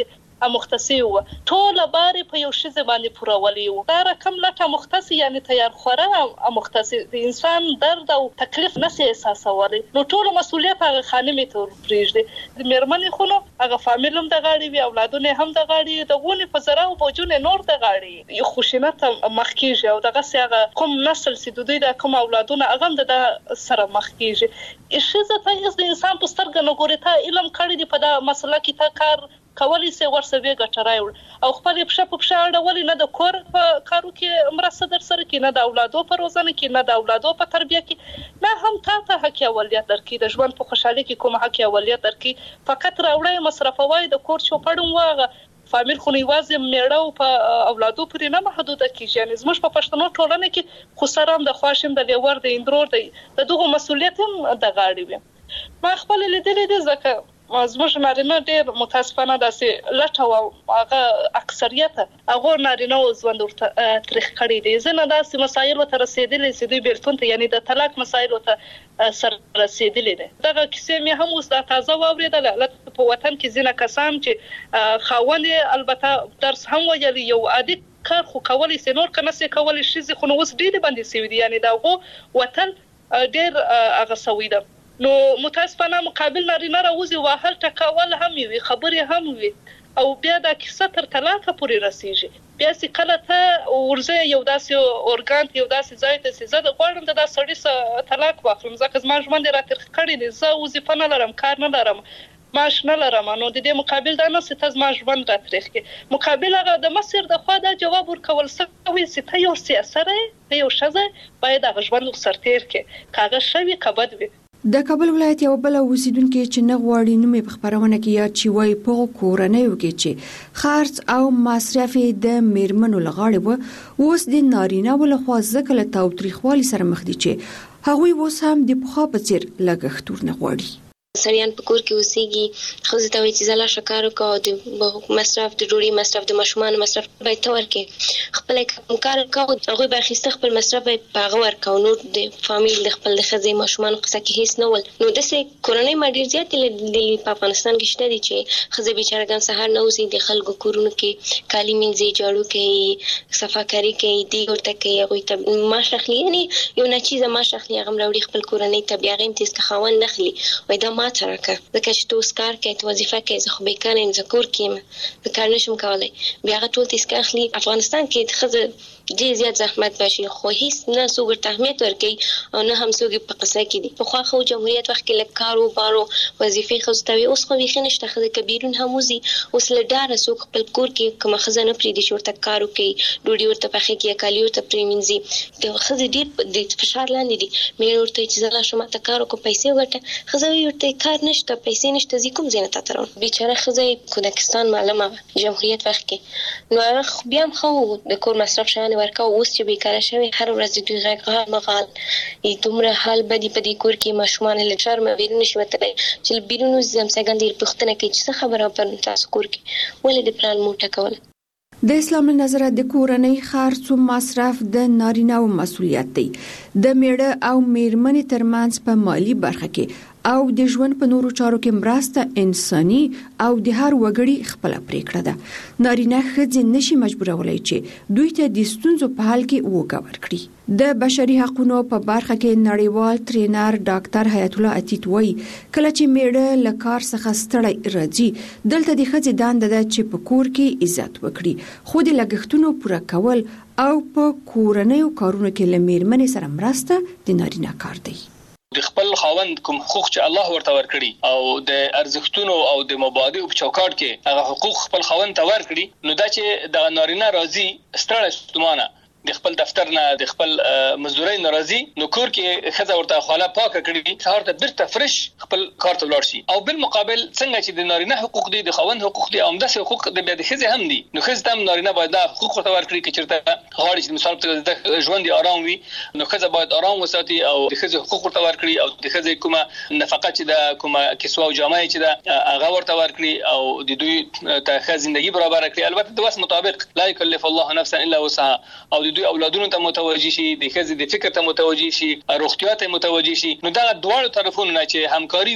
مختصي و ټول بارې په یو شی باندې پورولي و دا رقم لټه مختصي یعنی تیار خوره مختصي د انسان درد او تکلیف نسي احساسولي نو ټول مسولیت هغه خانمې ته پریږدي د میرمنې خو هغه فامیلم د غاړي وي اولادونه هم د غاړي د غونې په زرا او بوجونه نور د غاړي یو خوشینت مخکیږي او دغه سیغه کوم نسل سي د دوی د کوم اولادونه هغه د سره مخکیږي اشزه ته د انسان په سترګه نه ګوري ته علم کړی دی په دا مسله کې ته کار کولی سي ورسوي ګټرای او خپل په اړول نه د کور په کارو کې مرسته در سره کې نه د اولادو په روزنه کې نه د اولادو په تربیه کې نه هم ته حق اولیت درکې د ژوند په خوشحالي کې کوم حق اولیت درکې فقط راوړې مصرفوي د کور چوپړم واغه فامیل خو نیوازې میړه په اولادو پرې نه محدوده کیږي یعنی زموږ په پښتنو ټولنه کې خو سرام د خواشم د لیور د اندرور د دغه مسولیت هم د غاړي وي ما خپل لیدلې دي ځکه زموږ نارینه ډېر متاسفانه داسې لټه او هغه اکثریت هغه نارینه ژوند ورته تاریخ کړی دی ځنه داسې مسایل ته رسیدلې چې دوی بیلتون ته یعنی د طلاق مسایل ته سر رسیدلې دي دغه کیسې مې هم اوس د تازه واوریدل په وطن کې ځینې کسان چې خاوند البته درس هم ویلي یو عادي کار خو کولی سي نور کنه سي کولی شي خو نو اوس ډېر باندې سوي دي یعنی دغه وطن ډېر هغه سوي ده نو متاسفانه مقابل نارینه راوځي واهل ټکاول هم وي خبرې هم وي او بیا د کیسه تر طلاق پورې رسیږي بیا چې کله ته ورځي یو داسې اورګان یو داسې ځای ته چې زه د غواړم د سړی طلاق واخلم ځکه زما ژوند راته کړی دی زه وظیفه نه لرم کار نه لرم معاش نه لرم نو د دې مقابل دا نه چې زما ژوند راتریخ کې مقابل هغه د مصر د خوا دا جواب ورکول سوي چې ته یو سیاسره یو شزه باید هغه ژوند سرتیر کې کاغه شوی کبد وي
د کابل ولایت یو بل اوسیدونکو چې نه غواړي نومې په خبرونه کې یا چې وای په کورنۍ کې چې خرڅ او مصرف د میرمنو لغاړي وو اوس د نارینه ول خو ځکه له تاوتریخوالي سره مخ دي چې هغوی اوس هم د پخوا په څیر لګښتور نه غواړي
سړیان په کور کې اوسېږي خو زه ته وایي چې زه لا شکار وکړو د مصرف د ډوډۍ مصرف د ماشومانو مصرف باید ته ورکړې خپل کوم کار وکړو هغوی به اخیسته خپل مصرف باید په هغه ورکړو نور د فامیل د خپل د ښځې ماشومانو قصه کې هیڅ نه ول نو داسې کورنۍ ما ډېر زیاتې لیدلي په افغانستان کې شته دي چې ښځې بیچارهګان سهار نه وځي د خلکو کورونو کې کالي مینځي جاړو کوي صفاکاري کوي دیګ ورته کوي هغوی ته معاش اخلي یعنې یو ناچیزه معاش اخلي هغه هم راوړي خپل کورنۍ ته بیا هغه هم تیز که خاوند نه اخلي وایي دا ما ته راکړه ځکه چې ته اوس کار کوې ته وظیفه کوې زه خو بیکاره یم زه کور کې یم زه کار نشم کولی بیا هغه ټول تیز که اخلي افغانستان کې د ښځه ډېر زیات زحمت باشي خو هیڅ نه څوک ورته اهمیت ورکوي او نه هم څوک په قصه کې دي پخوا خو جمهوریت وخت کې لږ کار وبارو وظیفې ښځو ته وي اوس خو بیخي نشته ښځې که بیرون هم وځي اوس له ډاره څوک خپل کور کې کومه ښځه نه پرېږدي چې ورته کار وکړي ډوډۍ ورته پخې کړي یا کالي ورته پرېمینځي د ښځې ډېر د فشار لاندې دي مېړه ورته وایي چې زه لا شم هلته کار وکړم پیسې وګټه ښځه وایي ورته کار نشته پیسې نشته زه کوم ځای نه تاته راوړم بیچاره ښځه کودکستان معلمه وه جمهوریت وخت کې نو هغه بیا هم ښه و د کور مصرف شیان یې ورکوه اوس چې بیکاره شوي هر ورځ د دوی غږ غال مغال دومره حال بدي په دې کور کې ماشومان له شرمه بیرون نشي وتلی چې بیرون وځي همسایګان دې پوښتنه کوي چې څه خبره پر تاسو کور کې ولې د پلان موټه کول
د اسلام له نظره د کورنۍ خرڅ او مصرف د نارینه‌و مسولیت دی د میړه او میرمنې ترمنځ په مالی برخه کې او د ژوند په نورو چارو کې مرسته انساني او د هر وګړي خپل پریکړه ده نارینه ښځې نشي مجبورولای چې دوی ته د ستونزو په حل کې وګ ورکړي د بشري حقوقو په برخه کې نړیوال ټرینر ډاکټر حیات الله عتیق وایي کله چې میړه له کار څخه ستړی راځي دلته د ښځې دنده ده چې په کور کې عزت وکړي خو د لګښتونو پوره کول او په کورنیو کارونو کې له میرمنې سره مرسته د نارینه کار دی
د خپل خاوند کوم حقوق چې الله ورته ورکړي او د ارزښتونو او د مبادئ په چوکاټ کې هغه حقوق خپل خاوند ته ورکړي نو دا چې د نارینه راځي ستړی ستومانه د خپل دفتر نه د خپل مزدوري ناراضي نو کور کې ښځه ورته خاله پاکه کړي سهار ته بیرته فرش خپل کار ته ولاړ شي او بالمقابل څنګه چې د نارینه حقوق دي د خاوند حقوق دي او همداسې حقوق د بیا د ښځې هم دي نو ښځه هم نارینه باید دا حقوق ورته ورکړي چې چېرته غواړي چې مثال په ژوند آرام وي نو ښځه باید آرام وساتي او د ښځې حقوق ورته ورکړي او د ښځې کومه نفقه چې ده کومه کسوه او جامه چې ده هغه ورته ورکړي او د دوی ته ښه زندگی برابر کړي البته د وس مطابق لا یکلف الله نفسا الا وسعها او د دوی اولادونو ته متوجي شي د ښځې د فکر ته متوجي شي روغتیا ته متوجي شي نو دا دواړو طرفونو نه چې همکاري وي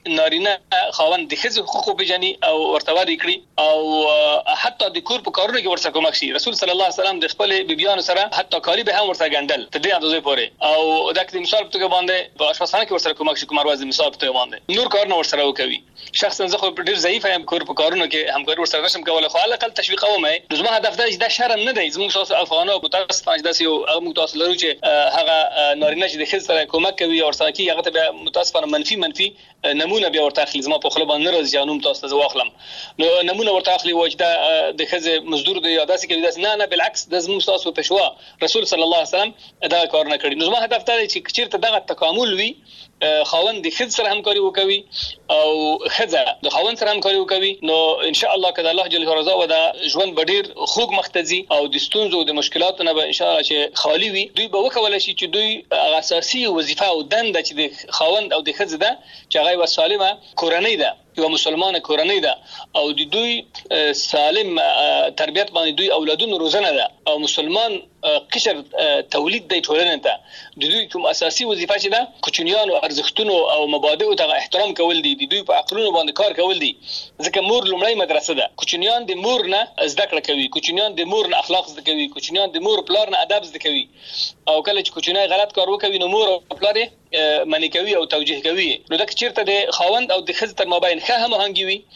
نارینه خاوند د ښځې حقوق پیژني او ورته وادي کړي او حتی د کور په کارونو کې ورسره کومک شي. رسول صلی الله علیه وسلم د خپل بیبيانو سره حتی کاری به هم ورسره ګندل ته دې اندازې پورې او دا کې مثال په توګه باندې په اشپزخانه کې ورسره کومک شي، کومه ورځ مثال په توګه باندې نور کارونه ورسره وکوي. شخصا زه خو ډیر ضعیف یم، کور په کارونو کې همکاري ورسره نشم کولای، خو علي اقل تشویقوم. نو زما هدف دا چې دا شرم نه دی. زموږ تاسو افغانو په تاسو باندې داسې یو موږ تاسو لرو چې هغه نارینه چې د ښځې سره کومک کوي او سره کې هغه ته متاسفانه منفي نمونه بیا ورته اخلي. زما په خپل باندې راځي انوم تاسو ته واخلم نو نمونه ورته اخلي و چې دا د ښځې مزدور دی یا داسې کوي. داسې نه بالعکس د زموږ تاسو پښوا رسول صلی الله علیه وسلم دا کار نه کړی. نو زما هدف دا دی چې چیرته دغه تکامل وي، خاوند د ښځې سره همکاري وکوي او ښځه د خاوند سره همکاري وکوي، نو ان شاء الله کله الله جل جلاله رضا و دا ژوند ډیر خوږ مختزي او د ستونزو او د مشکلاتو نه به ان شاء الله چې خالی وي. دوی به وکولای شي چې دوی اساسي وظیفه او دنده چې د خاوند او د ښځې ده چې هغه یو سالمه کورنۍ ده، یو مسلمانه کورنۍ ده او د دوی سالم تربیت باندې دوی اولادونو روزنه ده او مسلمان قشر تولید دی ټولنه ته د دوی کوم اساسي وظیفه چې ده کوچنیانو ارزښتونو او مبادئو ته احترام کول دي، د دوی په عقلونو باندې کار کول دي. ځکه مور لومړی مدرسه ده، کوچنیان د مور نه زده کړه کوي، کوچنیان د مور نه اخلاق زده کوي، کوچنیان د مور پلار نه ادب زده کوي او کله چې کوچنی غلط کار وکوي نو مور او پلار منی کوي او توجیه کوي. نو دا چیرته د خاوند او د ښځې تر مابین ښه هماهنګي وي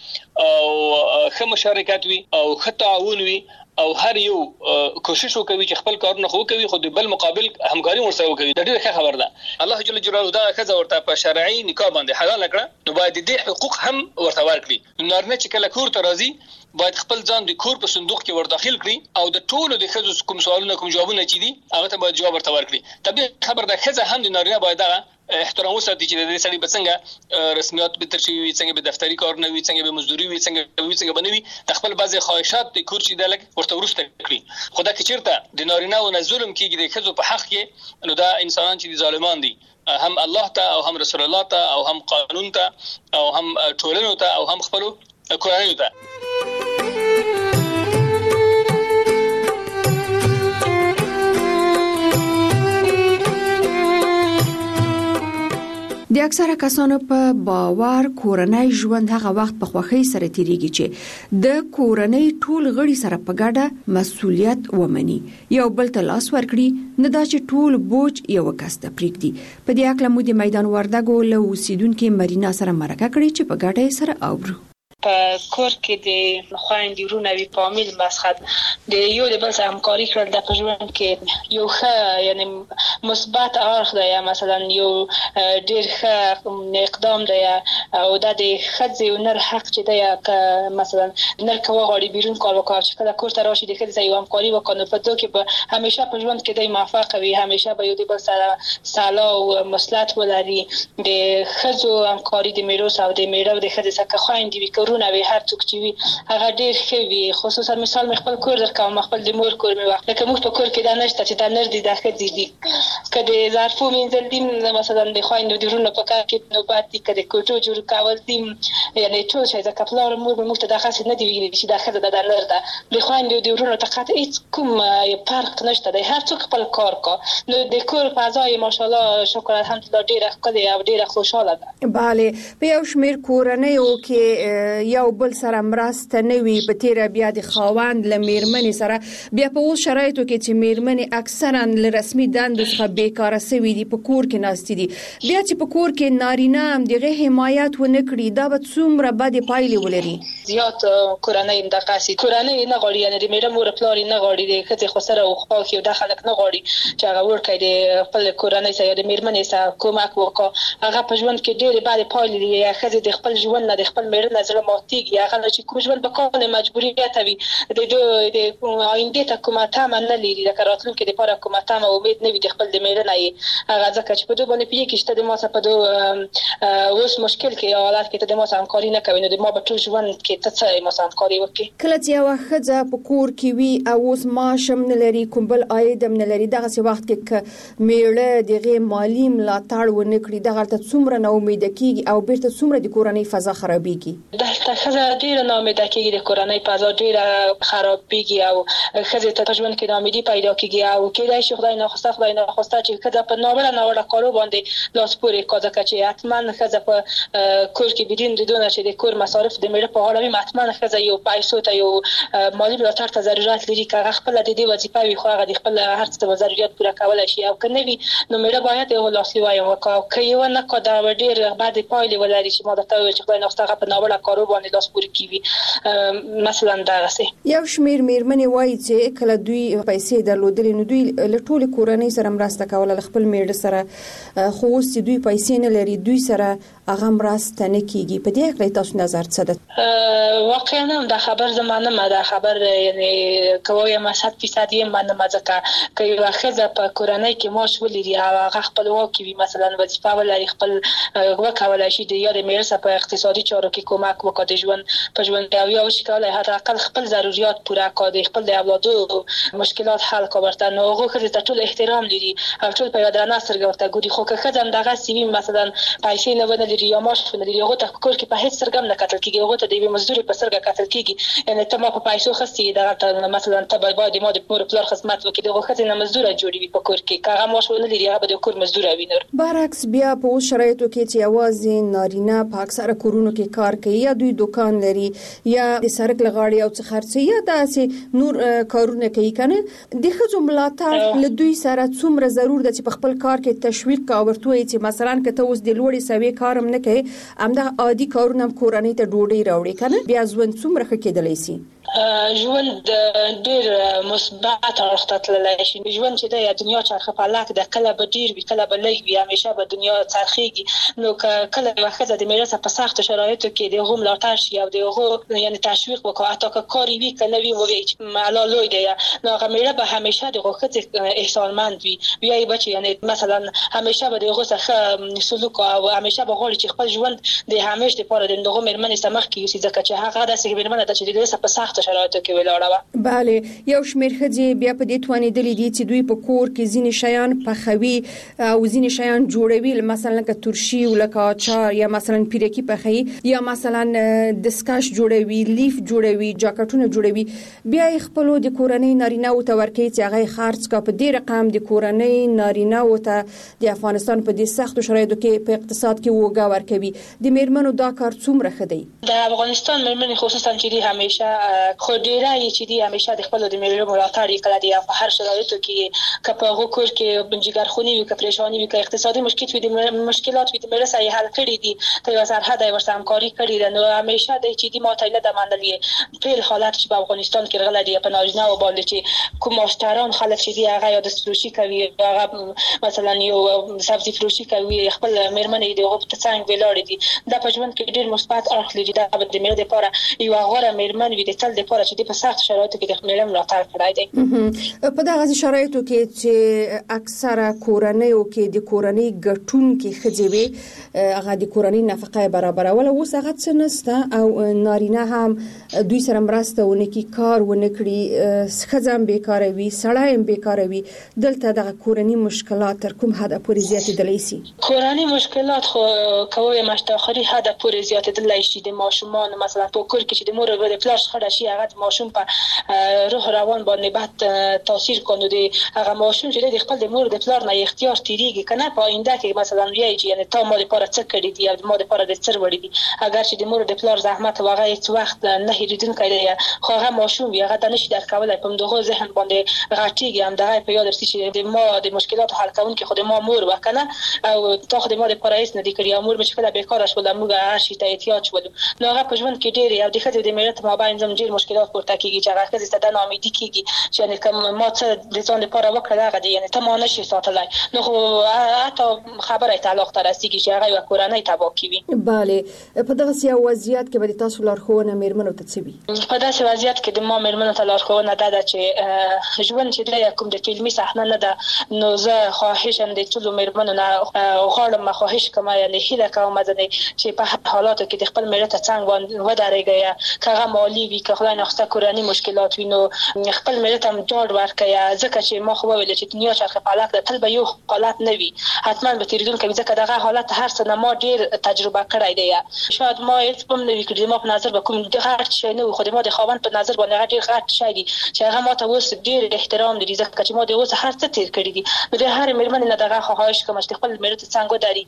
او ښه مشارکت وي او ښه تعاون وي او هر یو کوشش وکوي چې خپل کارونه خو کوي خو د بل مقابل همکاري ورسره وکوي. دا ډیره ښه خبر ده. الله جل جلاله دا ښځه ورته په شرعي نکاح باندې حلال کړه، نو باید دې حقوق هم ورته ورکړي. نارینه چې کله کور ته راځي باید خپل ځان د کور په صندوق کې ور داخل کړي او د ټولو د ښځو کوم سوالونه کوم جوابونه چې دي هغه ته باید جواب ورته ورکړي. طبيعي خبر ده ښځه هم د نارینه باید احترام وساتي چې د دې سړي به څنګه رسمیات به ترشي وي، څنګه به دفتری کار نه وي، څنګه به مزدوري وي، څنګه بنوي د خپل بعضي خواهشات د کور چې د لګ ورته ورسته کړی. خدا کې چیرته د نارینه او ظلم کېږي د ښځو په حق کې، نو دا انسانان چې ظالمان دي هم الله ته او هم رسول الله ته او هم قانون ته او هم ټولنو ته او هم خپل کورنیو ته.
د اکثره کسانو په باور کورنۍ ژوند هغه وخت په خوښۍ سره تیریږي چې د کورنۍ ټول غړي سره په ګډه مسؤلیت ومني، یو بل ته لاس ورکړي، نه دا چې ټول بوج یو کس ته پریږدي. په دې اړه مو د میدان وردګو له اوسیدونکو مرینا سره مرکه کړې چې په ګډه سره اورو.
په کور کې د خويندې ورونه وی فامیل مسخد د یو د بل سره همکاري کړل د ژوند کې یو ښه یعنی مثبت اړخ دی، مثلا یو ډیر ښه اقدام دی او د ښځې نر حق چې دی مثلا نر کوه غوړي بیرون کار وکړي چې کله کور ته راشي د ښځې یو همکاري وکړي په دوه کې به همیشه په ژوند کې د موفق وي، همیشه به یو د بل سره صلاح او مصلحت ولري. د ښځو همکاري د میراث او د میړه د ښځې سره خويندې وي کورونه وي هر څوک چې وي هغه ډیر ښه وي. خصوصا مثال مې خپل کور درکوم، خپل د مور کور مې وخت لکه موږ په کور کې دا نشته چې دا نر دي دا ښځې دي که د ظرفو مینځل دي مثلا د خویندو د ورونو په کار کې نوبت دي، که د کوټو جوړ کول دي، یعنی ټول شی ځکه پلار مور به موږ ته دا خاص نه دي ویلي چې دا ښځه ده نر ده. د خویندو د ورونو ته قطع هیڅ کوم فرق نشته دی، هر څوک خپل کار کوي. نو د کور فضای ماشاءالله شکر الحمدلله ډیره ښکلې او ډیره خوشاله ده.
بله په یو شمیر کورنیو کې یو بل سره مرسته نه وي، په تیر بیا د خاوند له میرمنې سره بیا په اوس شرایطو کې چې میرمنې اکثرا له رسمي دندو څخه بیکاره سوي دي په کور کې ناستې دي، بیا چې په کور کې نارینه هم دغه حمایت ونه کړي دا به څومره بدې پایلې ولري.
زیات کورنۍ دغه سي کورنۍ نه غواړي، یعنی د میرمن مور پلار نه غواړي د ښځې خو سره او خواخ یو د خلک نه غواړي چې هغه ورکړي د خپل کورنۍ سره د میرمنې سره کومک وکړي. هغه په ژوند کې ډېرې بدې پایلې لري، ښځې د خپل ژوند نه د خپل میرمن نه زړه ماتېږي، هغه چې کوم ژوند به کول مجبوریت وي د آینده ته کومه تمه نه لري، د راتلونکي لپاره کومه تمه امید نه وي د خپل د میرمن هغه ځکه چې په دوه باندې پیږي چې د ما سره په دوه اوس مشکل کې حالت کې د ما سره همکاري نه کوي، نو د ما په ټول ژوند کې ته څه ما سره همکاري وکړي.
کله چې یو ښځه په کور کې وي او اوس معاش هم نه لري، کوم بل عاید هم نه لري، دغه وخت کې میړه دغه مالی ملاتړ ونه کړي، دغه ته څومره نا امیده کیږي او بیرته څومره د کورنۍ فضا خرابېږي.
دا ښځه ډېره ناامیده کېږي، د کورنۍ فضا ډېره خرابېږي او ښځې ته په ژوند کې ناامیدي پیدا کېږي او کېدای شي خدای ناخواسته چې ښځه په ناوړه کارو باندې لاس پورې کړي، ځکه چې حتما ښځه په کور کې بدون د دونه چې د کور مصارف د میړه په غاړه وي، حتما ښځه یو پیسو ته یو مالی ملاتړ ته ضرورت لري. که هغه خپله د دې وظیفه وي خو هغه د خپل هر څه ضرورت پوره کولی شي، او که نه وي نو میړه باید یو لاسلیوايي وکړي او که یې ونه کړه دا به ډېر بدې پایلې ولري چې ما درته وویل چې خدای ناخواسته هغه په ناوړه کارو باندې لاس پورې کوي. مثلا دغسې
یو شمېر مېرمنې وایي چې کله دوی پیسې درلودلې نو دوی له ټولې کورنۍ سره مرسته کوله له خپل میړه سره، خو اوس چې دوی پیسې نه لري دوی سره هغه مرسته نه کیږي. په دې اړه تاسو نظر څه ده؟
واقعا هم دا خبر زمانه ما دا خبر یعنی کوي ما 100% یې منم، ځکه که یو ښځه په کورنۍ کې معاش ولري او هغه خپلواکي وي، مثلا وظیفه ولري، خپل وکولای شي د یا د میړه سره په اقتصادي چارو کې کومک وکړي، د ژوند په ژوند کې او شي کولای حتی اقل خپل ضرورت پوره کړي، خپل د اولادو مشکلات حل کړي، ورته نو هغه ښځه ته ټول احترام لري او ټول په یاد نه سرګ ورته ګوري. خو که ښځه دغه سیوی مثلا پیسې نه ولري یا معاش نه لري، هغه ته کور کې په هیڅ سرګم نه کتل کیږي، هغه ته د مزدوري په سرګه کتل کیږي. یعنی ته ما په پیسو خستی دغه مثلا ته باید ما د مور پلار خدمت وکړي، دغه ښځه نه مزدوره جوړوي په کور کې، که هغه معاش نه لري هغه د کور مزدوره وي. نور
برعکس بیا په شرایطو کې چې یوازې نارینه په اکثره کورونو کې کار کوي، یا دوی دکان لري یا د سړک لغاړي او څه خرڅي یا داسې نور کارونه کوي، کنه د ښځو ملاتړ له دوی سره څومره ضرور ده چې په خپل کار کې تشویق کا ورته چې مثلا که ته اوس د لوړې سوي کارم نه کوي، همدا عادي کارونه هم کورنۍ ته ډوډۍ راوړي، کنه بیا ژوند څومره ښه کېدلی شي.
ژوند ډېر مثبت اړخ ته تللی شي. ژوند چې د دنیا چرخه فلک د کله به ډېر وي کله به لږ وي، همیشه به دنیا څرخېږي. نو کله یوه ښځه د میړه سره په سختو شرایطو کې د هغو ملاتړ شي او د هغو یعنی تشویق وکړي، حتی که کار یې وي که نه وي ووایي چې الله لوی دی، نو هغه میړه به همیشه د هغو ښځې احسانمند وي، وایي به چې یعنی مثلا همیشه به د هغو سره ښه سلوک او همیشه به غواړي چې خپل ژوند د همیش دپاره د هغو مېرمنې سره مخکې یوسي، ځکه چې هغه داسې مېرمنه ده چې د دې سره په سختو شرایطو کې ولاړه وه.
بله یو شمېر ښځې بیا په دې توانېدلې دي چې دوی په کور کې ځینې شیان پخوي او ځینې شیان جوړوي، مثلا لکه ترشي او لکه اچار یا مثلا پیرکي پخوي یا مثلا دستکش جوړوي، لیف جوړوي، جاکټونه جوړوي، بیا خپل د کورنۍ نارینه او ته ورکوي چې هغه خرڅ کا. په دې رقم د کورنۍ نارینه او ته د افغانستان په دې سختو شرایطو کې په اقتصاد کې وګا ورکوي. د میرمنو دا کار څومره ښه دی؟
د افغانستان میرمنې خصوصا چې دی همیشه خو ډیره یې چې دی همیشه د خپل د میرمنو ملاتړ کړی دی په هر شرایطو کې، که په هغو کور کې جګرخونی وي، که پریشانی وي، که اقتصادي مشکلات وي، د مشکلات وي، د میرمنو سره حل کړی دي، ته یو سرحد یې ورسره همکاري کړې ده. نو همیشه د چې دی ماته نه د منلې ټول حالات چې په افغانستان کې راغلي دي په نارینه او باندې چې کوم مشتران خلک چې دی هغه یا د فروشي کوي، هغه مثلا یو سبزي فروشي کوي، خپل میرمنې د هغو په څنګ ولاړې دي، دا په ژوند کې ډېر مثبت اړخ لري. دا د میرمنو لپاره یو غوره میرمن وي د تل لپاره چې په سخت شرایطو کې د میرمنو ملاتړ کړی دی.
په دغه شرایطو کې چې اکثره کورنیو کې د کورنۍ ګټونکې ښځې وي، هغه د کورنۍ نفقه برابرول، اوس هغه څه نشته او نارینه هم دوی سره مرسته ونه کړي، کار ونه کړي، ښځه هم بیکاره وي، سړی هم بیکاره وي. دلته دغه کورنۍ مشکلات تر کوم حده پورې زیاتېدلی شي؟
کورنۍ مشکلات خو کوي مشتاخري حده پورې زیاتېدلی شي. د ماشومان مثلا په کور کې چې د مور او د پلار شخړه شي، هغه د ماشوم په روح روان باندې بد تاثیر کوي. د هغه ماشوم چې د خپل د مور د پلار نه اختیار تیریږي کنه، په آینده کې مثلا وایي چې یعنی تا ما لپاره څه کړی دی او ما لپاره د څه وړي دي، اگر چې د مور د پلار زحمت واغې هیڅ وخت نه هېریدونکی دی، خو هغه ماشوم وي هغه د نشي درک کولای، په دغه ذهن باندې غټیږي، هم دغه په یاد رسي چې د ما د مشکلاتو حل کوونکی خو د ما مور وکنه او تا خو د ما لپاره هیڅ نه دی کړی، او مور مې چې کله بیکاره شول موږ هر شي ته احتیاج شولو. نو هغه په ژوند کې ډېر او د ښځې د میړه په مابین زم ډېر مشکلات پورته کېږي چې هغه ښځې ته د ناامیدي کېږي چې یعنې که ما څه د ځان لپاره وکړل هغه دی، یعنې ته ما نشي ساتلی. نو خو حتی خبره طلاق ته رسېږي چې هغه یوه کورنۍ تباه کوي.
بله په دغسې یو وضعیت کې به د تاسو لارښوونه میرمنو ته څه وي؟
په داسې وضعیت کې د ما میرمنو ته لارښوونه دا ده چې ژوند چې دی کوم د فلمي صحنه نه ده، نو زه خواهشم د ټولو میرمنو نه غواړم، خواهش کوم یعنې هیله کوم چې په حالاتو کې د خپل میړه ته څنګ باندې ودرېږئ، که هغه مالي وي که خدای ناخواسته کورني مشکلات وي، نو خپل میړه ته ډاډ ورکړئ، ځکه چې ما خو وویل چې دنیا چرخه فلک ده، تل به یو حالت نه وي، حتما به تېرېدونکی وي، ځکه دغه حالت هر څه نه ما ډېر تجربه کړی دی. شاید ما هېڅ بم نه وکړي ما په نظر به کوم غټ شي نه خو ما د خاوند په نظر باندې غټ غټ شي دي چې هغه ما ته اوس ډیر احترام لري ځکه چې ما د اوس هر څه تیر کړی دي د هر میرمن نه دغه خواهش کوم چې خپل میرمن ته څنګه وداري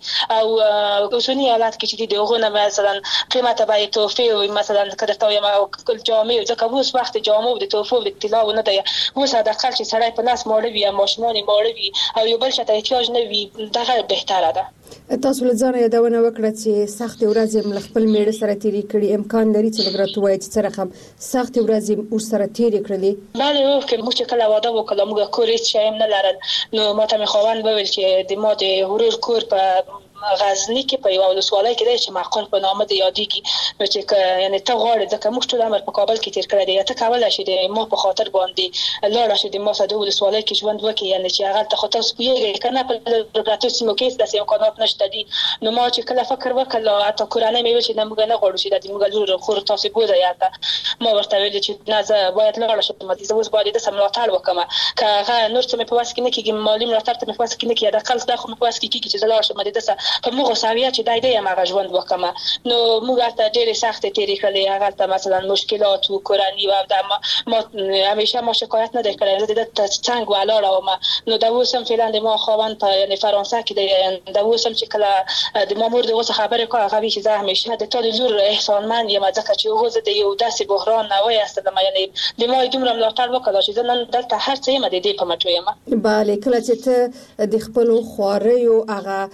او اوسنی حالات کې چې دغه نه مثلا قیمته به توفیه او مثلا کده تا یم کل جامع ځکه اوس وخت جامع د توفیه د اطلاع نه دی اوس د خپل چې سړی په لاس ماړوي یا ماشومان ماړوي او یو بل شته احتیاج نه وي دغه بهتره ده.
تاسو له ځان یادونه وکړه چې سخت ورځې مل خپل میړه سره تیری کړي امکان لري چې لګرات وایي چې سره هم سخت ورځې ور سره تیری کړلې.
بله او که موږ کله واده وکړو موږ کورې شایم نه لرل نو ما ته مخاوند وویل چې د ما د ورور کور په غزنی کې په یو ولسوالۍ کې دی چې معقول په نامه دی یادېږي نو چې یعنی ته غواړې ځکه موږ ټول عمر په کابل کې تیر کړی دی ته کولای شې د ما په خاطر باندې لاړ شې د ما سره د ولسوالۍ کې ژوند وکړي یعنی چې هغه ته خو تاسو پوهیږئ کنه په لګراتو سیمو کې داسې امکانات نشته دي نو ما چې کله فکر وکړ حتی کورانه مې ویل چې موږ نه غواړو چې د موږ لور خور تاسو بوزي ما ورته ویل چې نه زه باید لاړ شم مې زه اوس باید د سملاتړ وکم که هغه نور څه مې په واس کې نه کېږي مالی ملاتړ ته مې په واس کې نه کېږي د خلک دا خو مې په واس کې کېږي چې زه لاړ شم د دسه په موږ ساویه چې دای دی ما ژوند وکم نو موږ ته ډېر سخت تیری کړلې هغه ته مثلا مشکلات و کورانی و د ما همیشه ما شکایت نه کړې زه د څنګه ولاړ او ما نو دا وسم فعلا د ما خوان په یعنی فرانسه کې دا وسم چې کله د مامور د وسه خبره کوي هغه چې زه همیشه د ټول زور احسان من یم ځکه چې هغه د یو داسې بحران نه وای است د ما یعنی د ما دومره ملاتړ وکړ چې زه نن دلته هر څه یم د دې په مټو یم.
bale کله چې ته د خپل خواريو هغه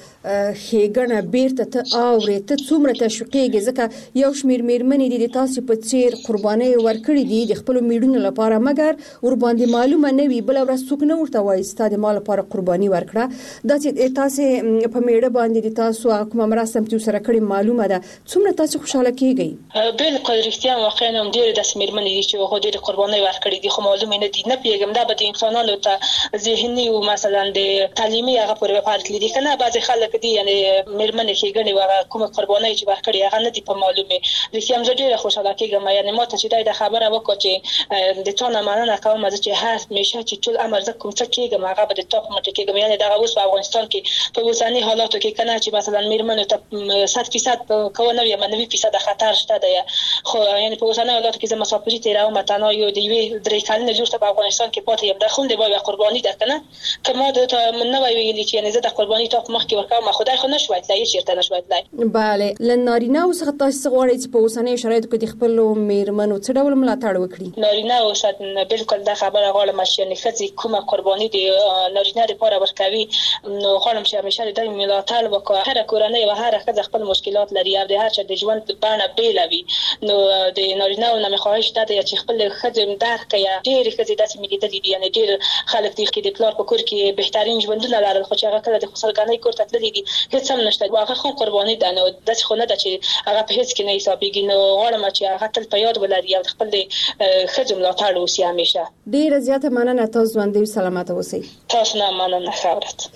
هیګنه بیرته ته اورې ته څومره تشویقېږي ځکه یو شمیر میرمنې دي تاسو په څیر قرباني ورکړي دي د خپل میړونو لپاره مګر ور باندې معلومه نه وي بل ورځ څوک نه ورته وایي ستاسو مال لپاره قرباني ورکړه دا چې تاسو په میړه باندې تاسو کوم مراسم چې سره کړی معلومه ده څومره تاسو خوشاله کیږئ.
بالکل رښتیا واقعا هم ډېر د میرمنې دي چې هغه ډېر قرباني ورکړي دي خو معلومه نه دي نه پیګم دا به د انسانانو ته ذهني او مثلا د تعلیمي هغه پورې پارت لیدي کنه بعض خلک دي یعنی میرمنې کې ګڼي وغه کوم قرباني چې ورکړي هغه نه دي په معلومه رښتیا هم ډېر خوشاله کیږم یعنی ما ته چې دا خبره وکړه چې د تونه مننه کوم چې هر میشه چې ټول امر زه کوم څه کېږم هغه به د ټاپ مټ کېږم یعنی دا اوس په افغانستان کې په اوسنی حالاتو کې کنه چې مثلا میرمنو ته 100% کوونه یا 90% خطر شته دی خو یعنی په اوسنی حالاتو کې زه مسافري تیراو متنا یو دی درې کلنه جوړه په افغانستان کې پاتې یم د خون دی به قرباني ده کنه کما د نه ویلي چې یعنی زه د قرباني ټاپ مخ کې ورکوم خدای خو نشوي تلای چیرته نشوي تلای.
bale لنارینه اوس تاسو غواړئ چې په اوسنی شرایطو کې د خپل میرمنو څه ډول ملاتړ وکړي؟
نارینه اوس بالکل دا خبره غواړم چې یعنی خځې کومه قرباني دی نارینه لپاره ورکوي نو غواړم چې همیشه د دې ملاتړ وکړي هر کورنۍ او هر خځه خپل مشکلات لري او د هر چا د ژوند بڼه بیلوي نو د نارینه او نه خواهش ده چې خپل خځې درک کړي ډېر خځې داسې ملي دي یعنی ډېر خلک دي چې د پلار په کور کې بهترین ژوندونه لرل خو چې هغه کله د خسرګانۍ کور ته تللي دي هیڅ هم نشته هغه خو قرباني ده نو داسې خو نه ده چې هغه په هیڅ کې نه حسابېږي نو غواړم چې هغه تل په یاد ولري او خپل خځې ملاتړ وکړي همیشه.
ډېره زیاته مننه تاسو ژوندۍ سلامت اوسئ.
تاسو نه مننه خبرت.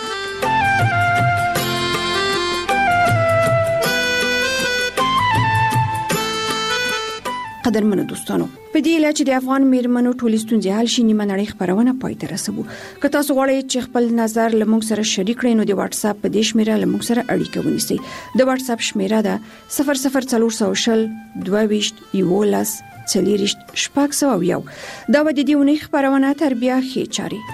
قدرمنو دوستانو په دې اله چې د افغان میرمنو ټولې ستونزې حل شي نیمه نړۍ خبرونه پای ته رسوو که تاسو غواړئ چې خپل نظر له موږ سره شریک کړئ نو د واتس اپ په دې شمیره له موږ سره اړیکه ونیسئ د واتس اپ شمیره ده 00400 22 11 40 شپږ دا و د دې ونې خبرونه تر بیا ښې چاري.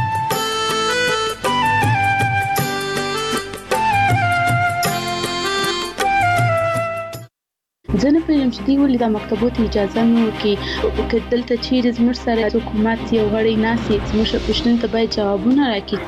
زه نه پوهیږم چې دوی ولې د مکتبو ته اجازه نه ورکوي که دلته چیرې زموږ سره حکومت یو غړی ناست زموږ پوښتنو ته باید جوابونه راکړي.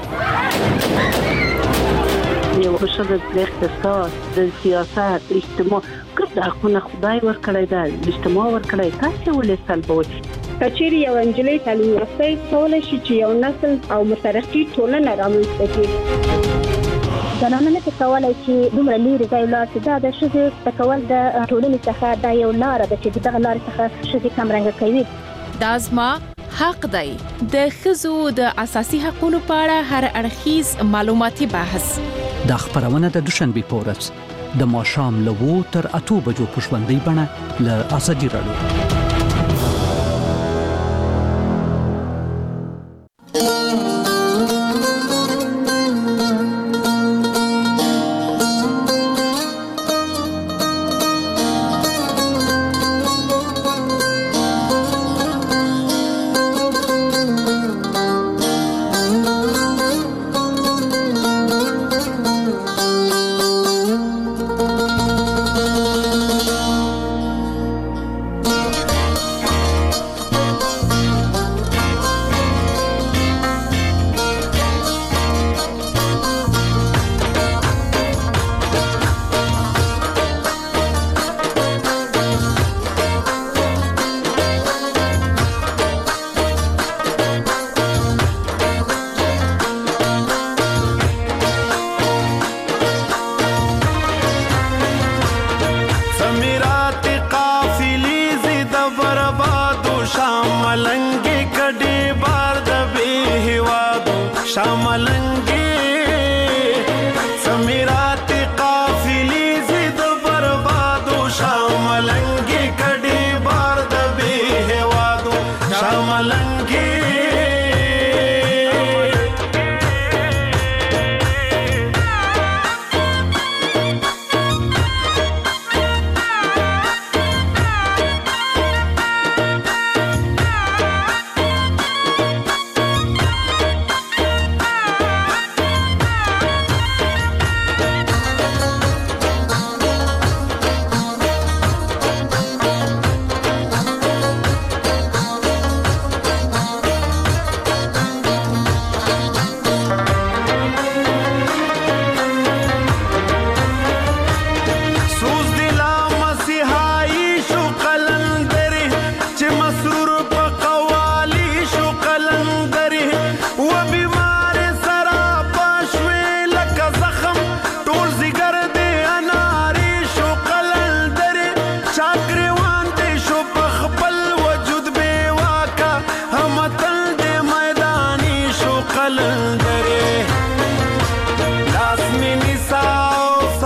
یو ښځه د اقتصاد د سیاست اجتماع ګرد حقونه خدای ورکړی ده اجتماع ورکړی تاسو ولې سلبوي
کچېری یو انجلۍ تعلیم یافته کولای شي چې یو نسل او مترقي ټولنه رامنځته کړي.
زنانه نه کولای چې دومره لري ځای لاړ چې دا د ښځې تکول د ټولنې څخه دا یو لار ده چې دغه لار څخه ښځې کم رنګ کوي.
دا زما حق دی د ښځو د اساسي حقوقو په اړه هر اړخیز معلوماتي بحث
د خبرونه د دوشنبه په ورځ د ماښام له 2 تر 8 بجو په ژوندۍ بڼه له اساسي رادیو.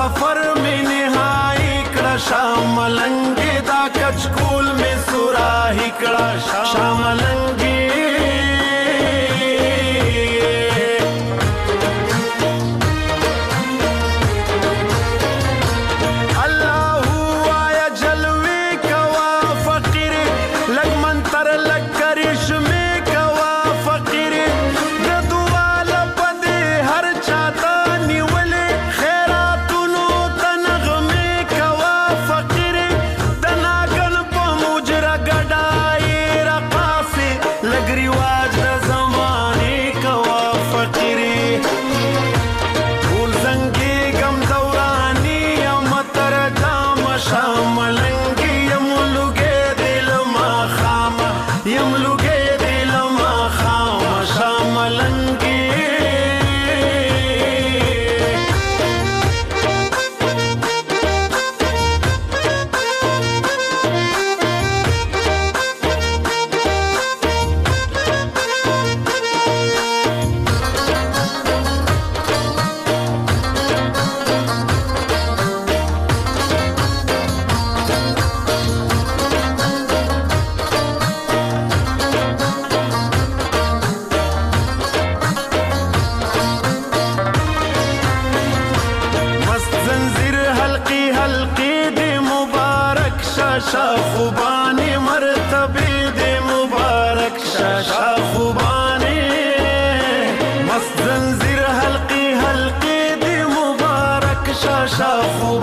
سفر میں نہائی کڑا شاملنگی دا کچکول میں سراہی کڑا شاملنگی خوبانی مرتبی دے مبارک شاشا خوبانی مست زنجیر حلقی حلقی دے مبارک شاشا خوبانی